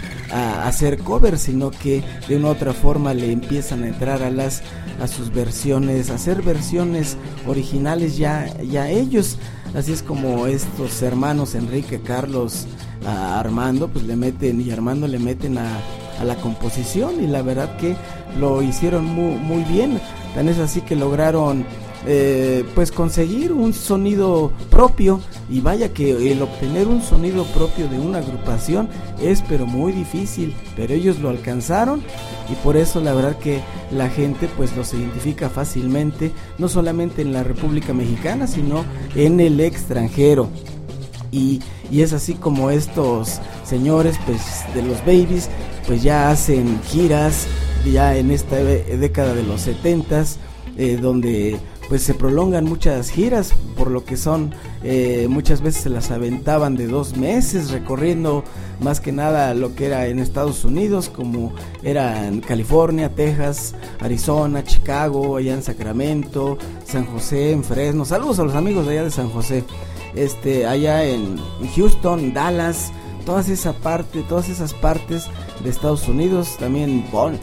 a hacer covers, sino que de una u otra forma le empiezan a entrar a sus versiones, a hacer versiones originales ya ellos. Así es como estos hermanos Enrique, Carlos, Armando, pues le meten, y Armando le meten a la composición, y la verdad que lo hicieron muy bien. Tan es así que lograron pues conseguir un sonido propio, y vaya que el obtener un sonido propio de una agrupación es pero muy difícil, pero ellos lo alcanzaron, y por eso la verdad que la gente pues los identifica fácilmente, no solamente en la República Mexicana, sino en el extranjero. Y es así como estos señores pues de los Babies pues ya hacen giras ya en esta década de los 70s, donde pues se prolongan muchas giras, por lo que son muchas veces se las aventaban de 2 meses, recorriendo más que nada lo que era en Estados Unidos, como era en California, Texas, Arizona, Chicago, allá en Sacramento, San José, en Fresno. Saludos a los amigos de allá de San José, allá en Houston, Dallas, toda esa parte, todas esas partes de Estados Unidos, también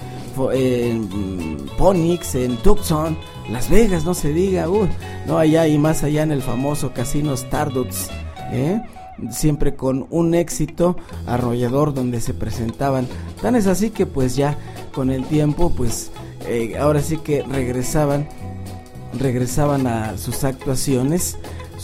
en Phoenix, en Tucson, Las Vegas, no se diga, no, allá y más allá en el famoso casino Stardust, siempre con un éxito arrollador donde se presentaban. Tan es así que pues ya con el tiempo pues ahora sí que regresaban a sus actuaciones,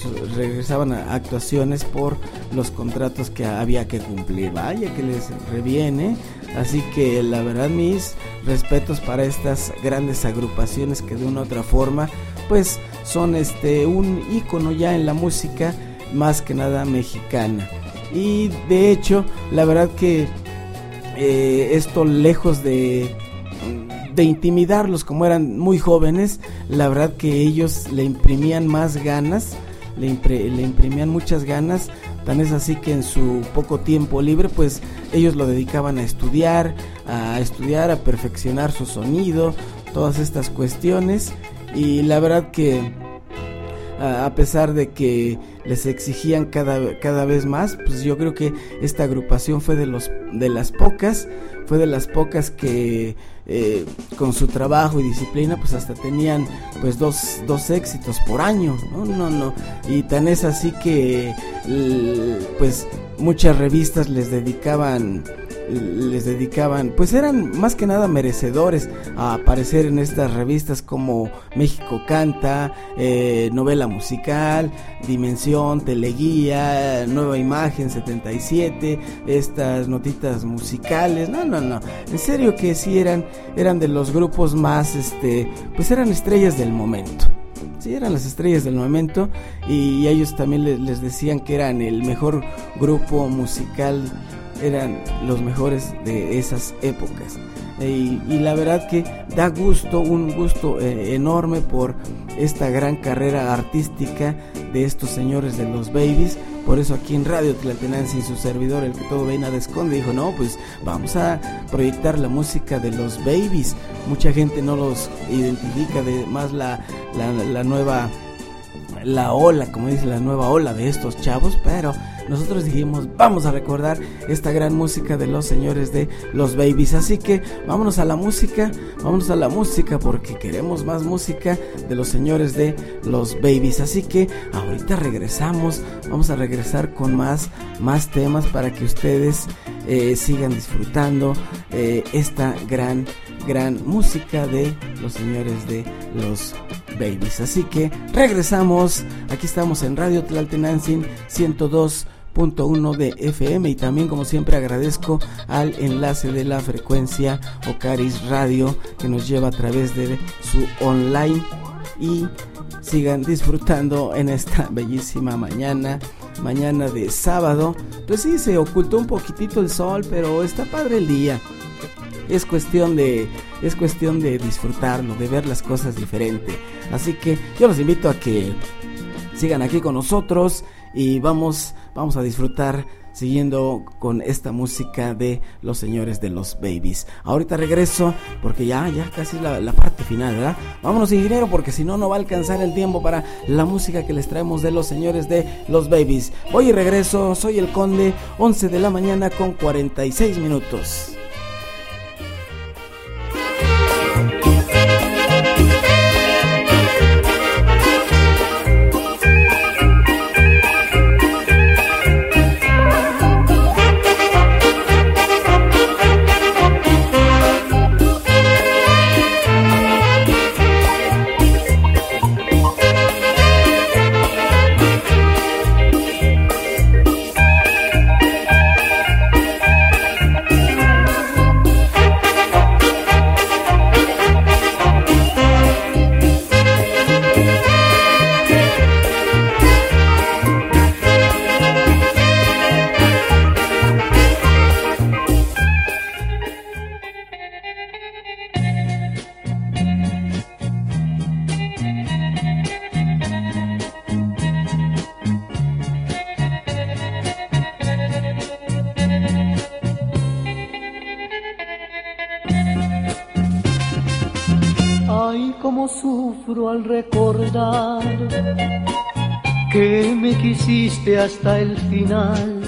por los contratos que había que cumplir. Vaya que les reviene. Así que la verdad, mis respetos para estas grandes agrupaciones que de una u otra forma pues son un ícono ya en la música, más que nada mexicana. Y de hecho la verdad que esto, lejos de intimidarlos, como eran muy jóvenes, la verdad que ellos le imprimían más ganas, le imprimían muchas ganas. Tan es así que en su poco tiempo libre pues ellos lo dedicaban a estudiar, a perfeccionar su sonido, todas estas cuestiones. Y la verdad que a pesar de que les exigían cada vez más, pues yo creo que esta agrupación fue de las pocas que con su trabajo y disciplina pues hasta tenían pues dos éxitos por año, no, y tan es así que pues muchas revistas les dedicaban, pues eran más que nada merecedores a aparecer en estas revistas como México Canta, Novela Musical, Dimensión, Teleguía, Nueva Imagen 77, estas notitas musicales. No, en serio que sí eran de los grupos más, pues eran estrellas del momento. Sí, eran las estrellas del momento, y ellos también les decían que eran el mejor grupo musical, eran los mejores de esas épocas. Y la verdad que da un gusto enorme por esta gran carrera artística de estos señores de los Babies. Por eso aquí en Radio Tlaltenantzin, su servidor, el que todo ve y nada esconde, dijo, no, pues vamos a proyectar la música de los Babies. Mucha gente no los identifica, de más la nueva la ola, como dice, la nueva ola de estos chavos, pero nosotros dijimos, vamos a recordar esta gran música de los señores de los Babies. Así que vámonos a la música, porque queremos más música de los señores de los Babies. Así que ahorita regresamos, vamos a regresar con más temas para que ustedes sigan disfrutando esta gran música de los señores de los Babies. Así que regresamos, aquí estamos en Radio Tlaltenantzin 102.1 de FM, y también, como siempre, agradezco al enlace de la frecuencia Ocaris Radio que nos lleva a través de su online, y sigan disfrutando en esta bellísima mañana de sábado. Pues sí, se ocultó un poquitito el sol, pero está padre el día. Es cuestión de disfrutarlo, de ver las cosas diferente. Así que yo los invito a que sigan aquí con nosotros y vamos a disfrutar siguiendo con esta música de los señores de los Babies. Ahorita regreso porque ya casi la parte final, ¿verdad? Vámonos, ingeniero, porque si no va a alcanzar el tiempo para la música que les traemos de los señores de los Babies. Voy y regreso, soy el Conde, 11 de la mañana con 46 minutos. Al recordar que me quisiste hasta el final,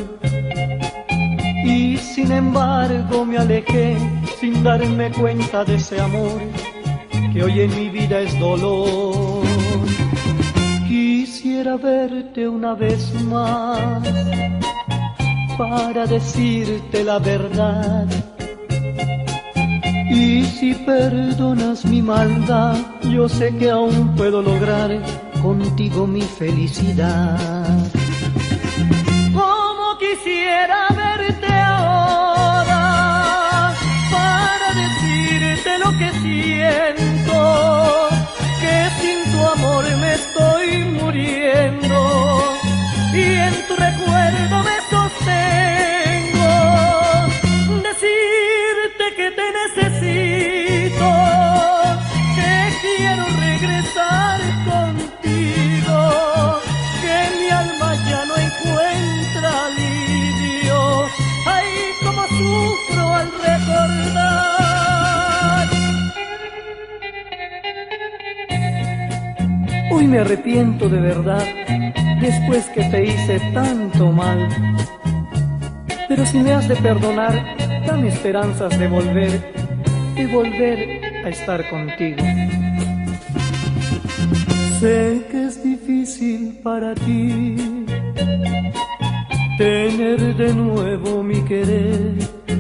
y sin embargo me alejé sin darme cuenta de ese amor que hoy en mi vida es dolor. Quisiera verte una vez más para decirte la verdad, y si perdonas mi maldad, yo sé que aún puedo lograr contigo mi felicidad. Como quisiera verte ahora para decirte lo que siento, que sin tu amor me estoy muriendo y en tu recuerdo me sostengo. Decirte que te necesito, que quiero regresar contigo, que mi alma ya no encuentra alivio. Ay, cómo sufro al recordar. Hoy me arrepiento de verdad, después que te hice tanto mal. Pero si me has de perdonar, dame esperanzas de volver a estar contigo. Sé que es difícil para ti tener de nuevo mi querer.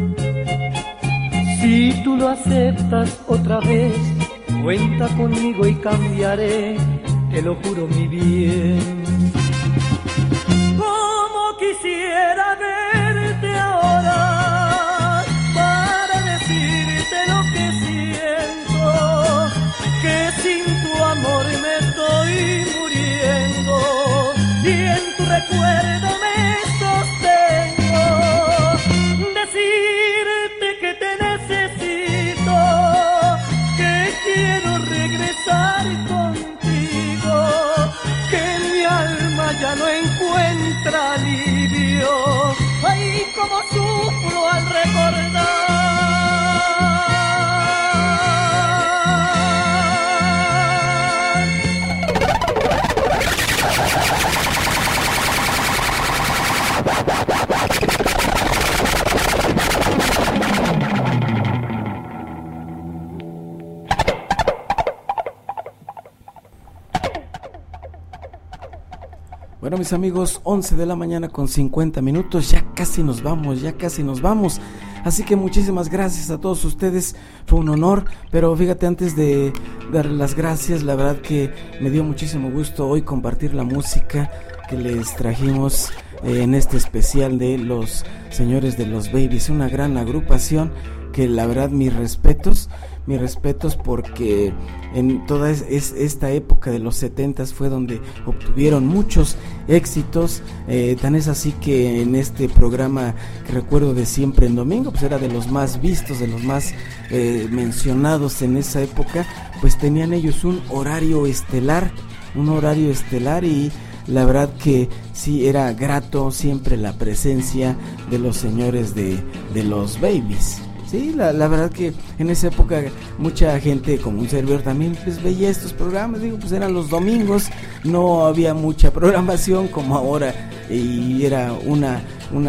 Si tú lo aceptas otra vez, cuenta conmigo y cambiaré, te lo juro, mi bien. Como quisiera verte ahora para decirte lo que siento, que sin tu amor me estoy muriendo y en tu recuerdo me sostengo. Decirte que te necesito, que quiero regresar contigo, que mi alma ya no encuentra alivio. Ay, cómo sufro al recordar. Bueno, mis amigos, 11 de la mañana con 50 minutos, ya casi nos vamos. Así que muchísimas gracias a todos ustedes, fue un honor, pero fíjate, antes de dar las gracias, la verdad que me dio muchísimo gusto hoy compartir la música que les trajimos en este especial de los señores de los Babies, una gran agrupación que la verdad mis respetos porque en toda esta época de los 70s fue donde obtuvieron muchos éxitos, tan es así que en este programa que recuerdo de Siempre en Domingo, pues era de los más vistos, de los más mencionados en esa época, pues tenían ellos un horario estelar y la verdad que sí era grato siempre la presencia de los señores de los Babies. Sí, la verdad que en esa época mucha gente, como un servidor también, pues veía estos programas, pues eran los domingos, no había mucha programación como ahora, y era una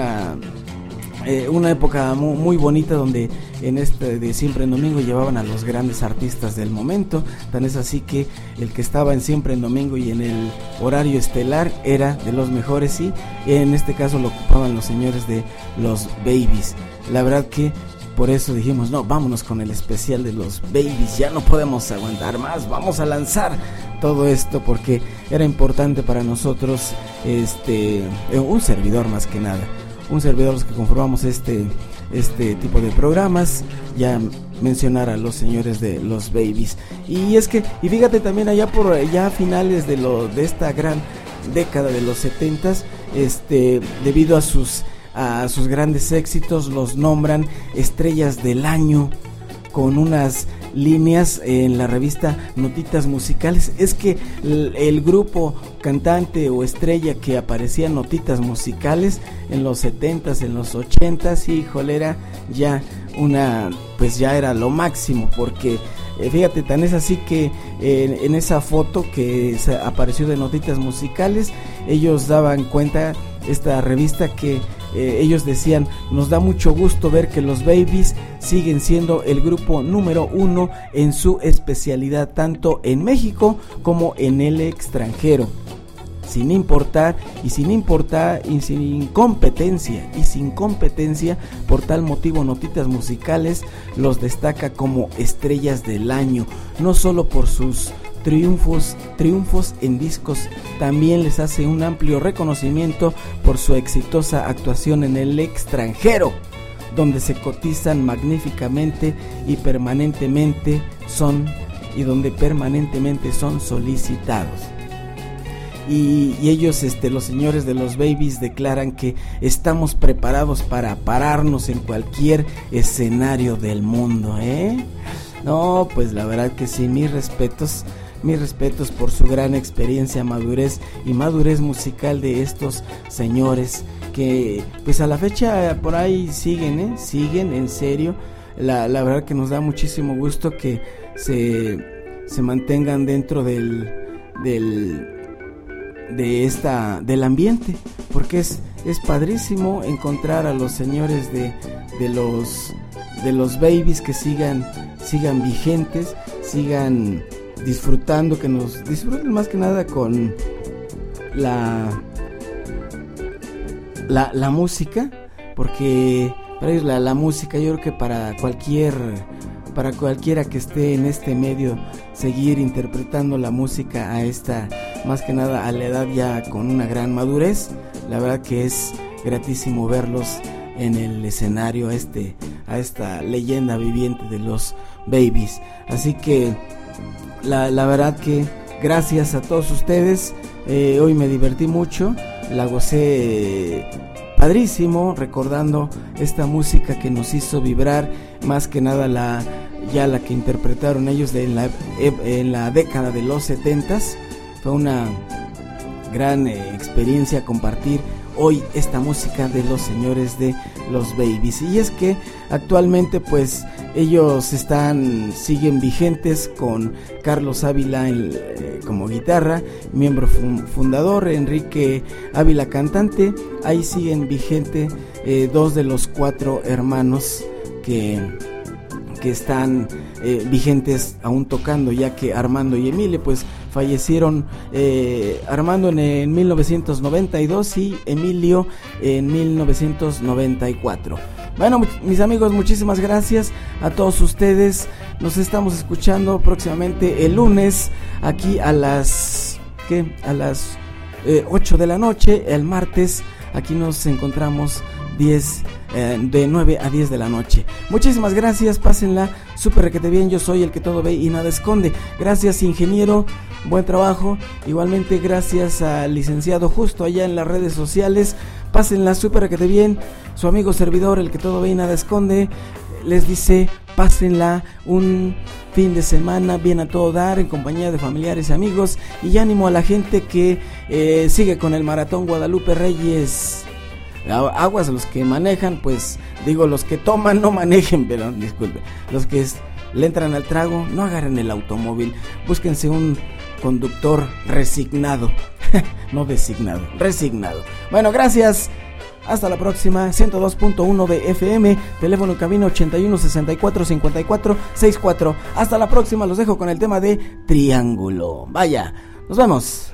época muy bonita donde en este de Siempre en Domingo llevaban a los grandes artistas del momento, tan es así que el que estaba en Siempre en Domingo y en el horario estelar era de los mejores, y en este caso lo ocupaban los señores de los Babies. La verdad que por eso dijimos, no, vámonos con el especial de los Babies, ya no podemos aguantar más, vamos a lanzar todo esto porque era importante para nosotros, un servidor más que nada, un servidor los que conformamos este tipo de programas, ya mencionar a los señores de los Babies. Y fíjate también allá por ya finales de esta gran década de los 70s, debido a sus grandes éxitos, los nombran estrellas del año con unas líneas en la revista Notitas Musicales. Es que el grupo cantante o estrella que aparecía en Notitas Musicales en los 70s, en los 80s, híjole, era ya pues ya era lo máximo, porque fíjate, tan es así que en esa foto que apareció de Notitas Musicales, ellos daban cuenta, esta revista, que ellos decían, nos da mucho gusto ver que los Babies siguen siendo el grupo número 1 en su especialidad, tanto en México como en el extranjero, sin competencia. Por tal motivo Notitas Musicales los destaca como estrellas del año, no solo por sus triunfos en discos, también les hace un amplio reconocimiento por su exitosa actuación en el extranjero, donde se cotizan magníficamente y permanentemente son solicitados. Y ellos, los señores de los Babies, declaran que estamos preparados para pararnos en cualquier escenario del mundo, No, pues la verdad que sí, mis respetos por su gran experiencia, madurez musical de estos señores que pues a la fecha por ahí siguen en serio. La verdad que nos da muchísimo gusto que se mantengan dentro del ambiente, porque es padrísimo encontrar a los señores de los Babies que sigan vigentes, sigan disfrutando, que nos disfruten más que nada con la música, porque para ellos la música, yo creo que para cualquiera que esté en este medio, seguir interpretando la música a esta, más que nada a la edad ya con una gran madurez, la verdad que es gratísimo verlos en el escenario, a esta leyenda viviente de los Babies. Así que la verdad que gracias a todos ustedes, hoy me divertí mucho, la gocé padrísimo recordando esta música que nos hizo vibrar, más que nada la que interpretaron ellos en la década de los 70s. Fue una gran experiencia compartir hoy esta música de los señores de los Babies. Y es que actualmente pues ellos siguen vigentes con Carlos Ávila como guitarra, miembro fundador, Enrique Ávila cantante. Ahí siguen vigentes 2 de los 4 hermanos que que están vigentes aún tocando, ya que Armando y Emilio pues fallecieron, Armando en 1992 y Emilio en 1994. Bueno, mis amigos, muchísimas gracias a todos ustedes. Nos estamos escuchando próximamente el lunes aquí a las 8 de la noche. El martes aquí nos encontramos de 9 a 10 de la noche. Muchísimas gracias, pásenla súper requete bien. Yo soy el que todo ve y nada esconde. Gracias, ingeniero, buen trabajo. Igualmente gracias al licenciado justo allá en las redes sociales. Pásenla súper requete bien. Su amigo servidor, el que todo ve y nada esconde, les dice: pásenla un fin de semana bien a todo dar, en compañía de familiares y amigos. Y ánimo a la gente que sigue con el Maratón Guadalupe Reyes. Aguas los que manejan, pues digo, los que toman no manejen, pero disculpe, los que le entran al trago no agarren el automóvil, búsquense un conductor resignado, no designado, resignado. Bueno, gracias, hasta la próxima. 102.1 de FM, teléfono en cabina 81 64 54 64. Hasta la próxima, los dejo con el tema de Triángulo. Vaya, nos vemos.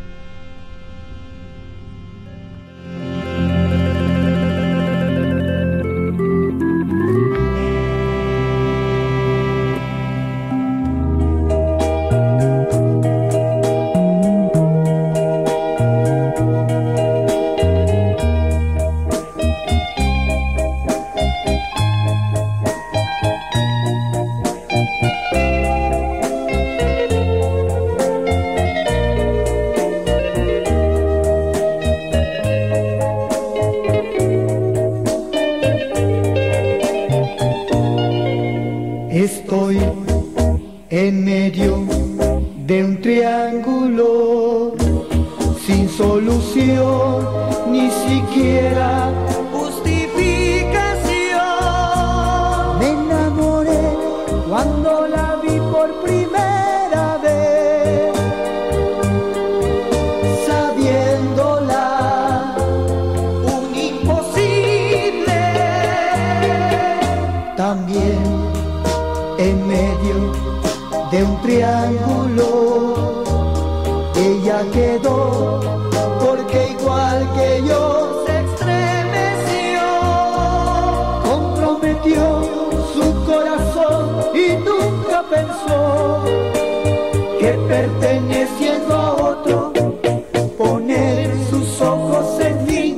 Estoy en medio de un triángulo sin solución, ni siquiera justificación. Me enamoré cuando la vi por primera vez, sabiéndola un imposible. También en medio de un triángulo ella quedó, porque igual que yo se estremeció, comprometió su corazón y nunca pensó que perteneciendo a otro poner sus ojos en mí.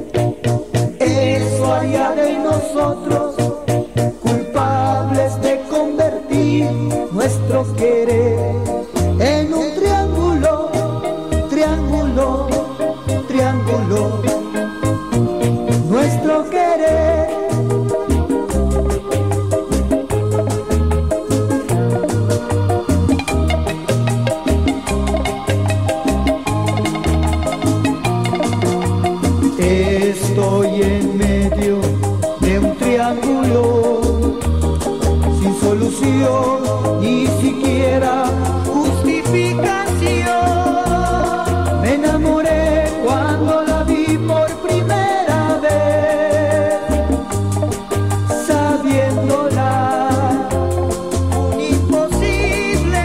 Eso haría de nosotros culpables de convertir nuestro querer en un triángulo, triángulo, triángulo. Nuestro querer. Estoy en medio de un triángulo sin solución, ni siquiera justificación. Me enamoré cuando la vi por primera vez, sabiéndola un imposible.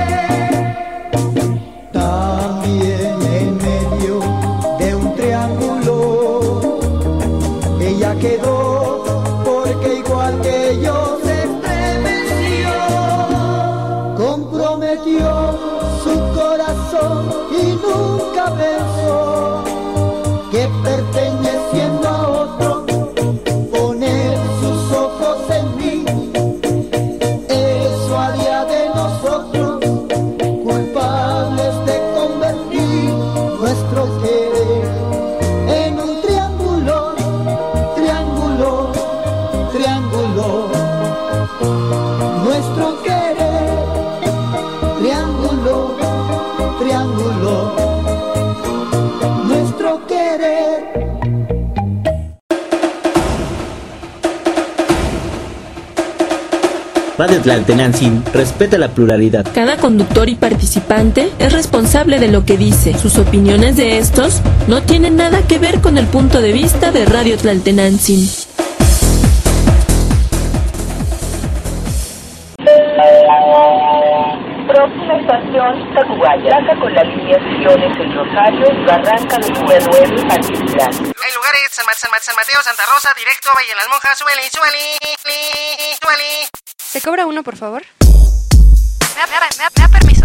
También en medio de un triángulo ella quedó, porque igual que yo se estremeció, comprometió su corazón y nunca pensó que perteneciendo a otro poner sus ojos en mí. Eso haría de nosotros culpables de convertir nuestro querer en un triángulo, triángulo, triángulo. Nuestro querer, triángulo, triángulo. Nuestro querer. Radio Tlaltenanzin respeta la pluralidad. Cada conductor y participante es responsable de lo que dice. Sus opiniones de estos no tienen nada que ver con el punto de vista de Radio Tlaltenanzin. Estación Tacubaya. Traza con las alineaciones El Rosario, Barranca de Villanueva, Altitlán. Hay lugares, San Mateo, Santa Rosa, directo, Valle de las Monjas, súbele. ¿Se cobra uno, por favor? Me da permiso.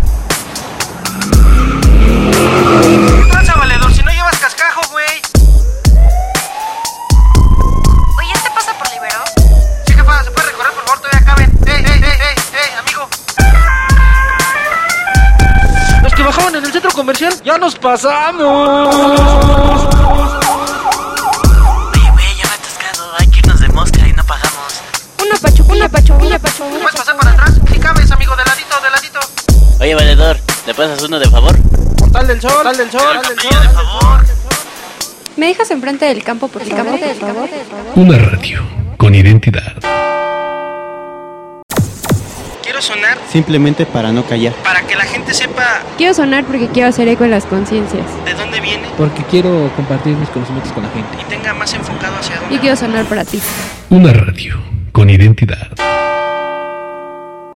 Tranza, valedor, si no llevas cascajo, güey. Oye, ¿este pasa por Libero? Sí, jefa, se puede recorrer, por favor, todavía caben. Amigo. Los que bajaban en el centro comercial, ya nos pasamos. Oye, güey, ya me he atascado. Hay que irnos de mosca y no pagamos. Una pacho. ¿Puedes pasar para atrás? Si cabes, amigo, de ladito. Oye, valedor, ¿le pasas uno de favor? Portal del sol. De favor. ¿Me dejas enfrente del campo, por favor? Una radio con identidad. Quiero sonar Simplemente para no callar. para que la gente sepa Quiero sonar porque quiero hacer eco en las conciencias. de dónde viene Porque quiero compartir mis conocimientos con la gente. y tenga más enfocado hacia dónde. Y quiero sonar para ti. Una radio con identidad.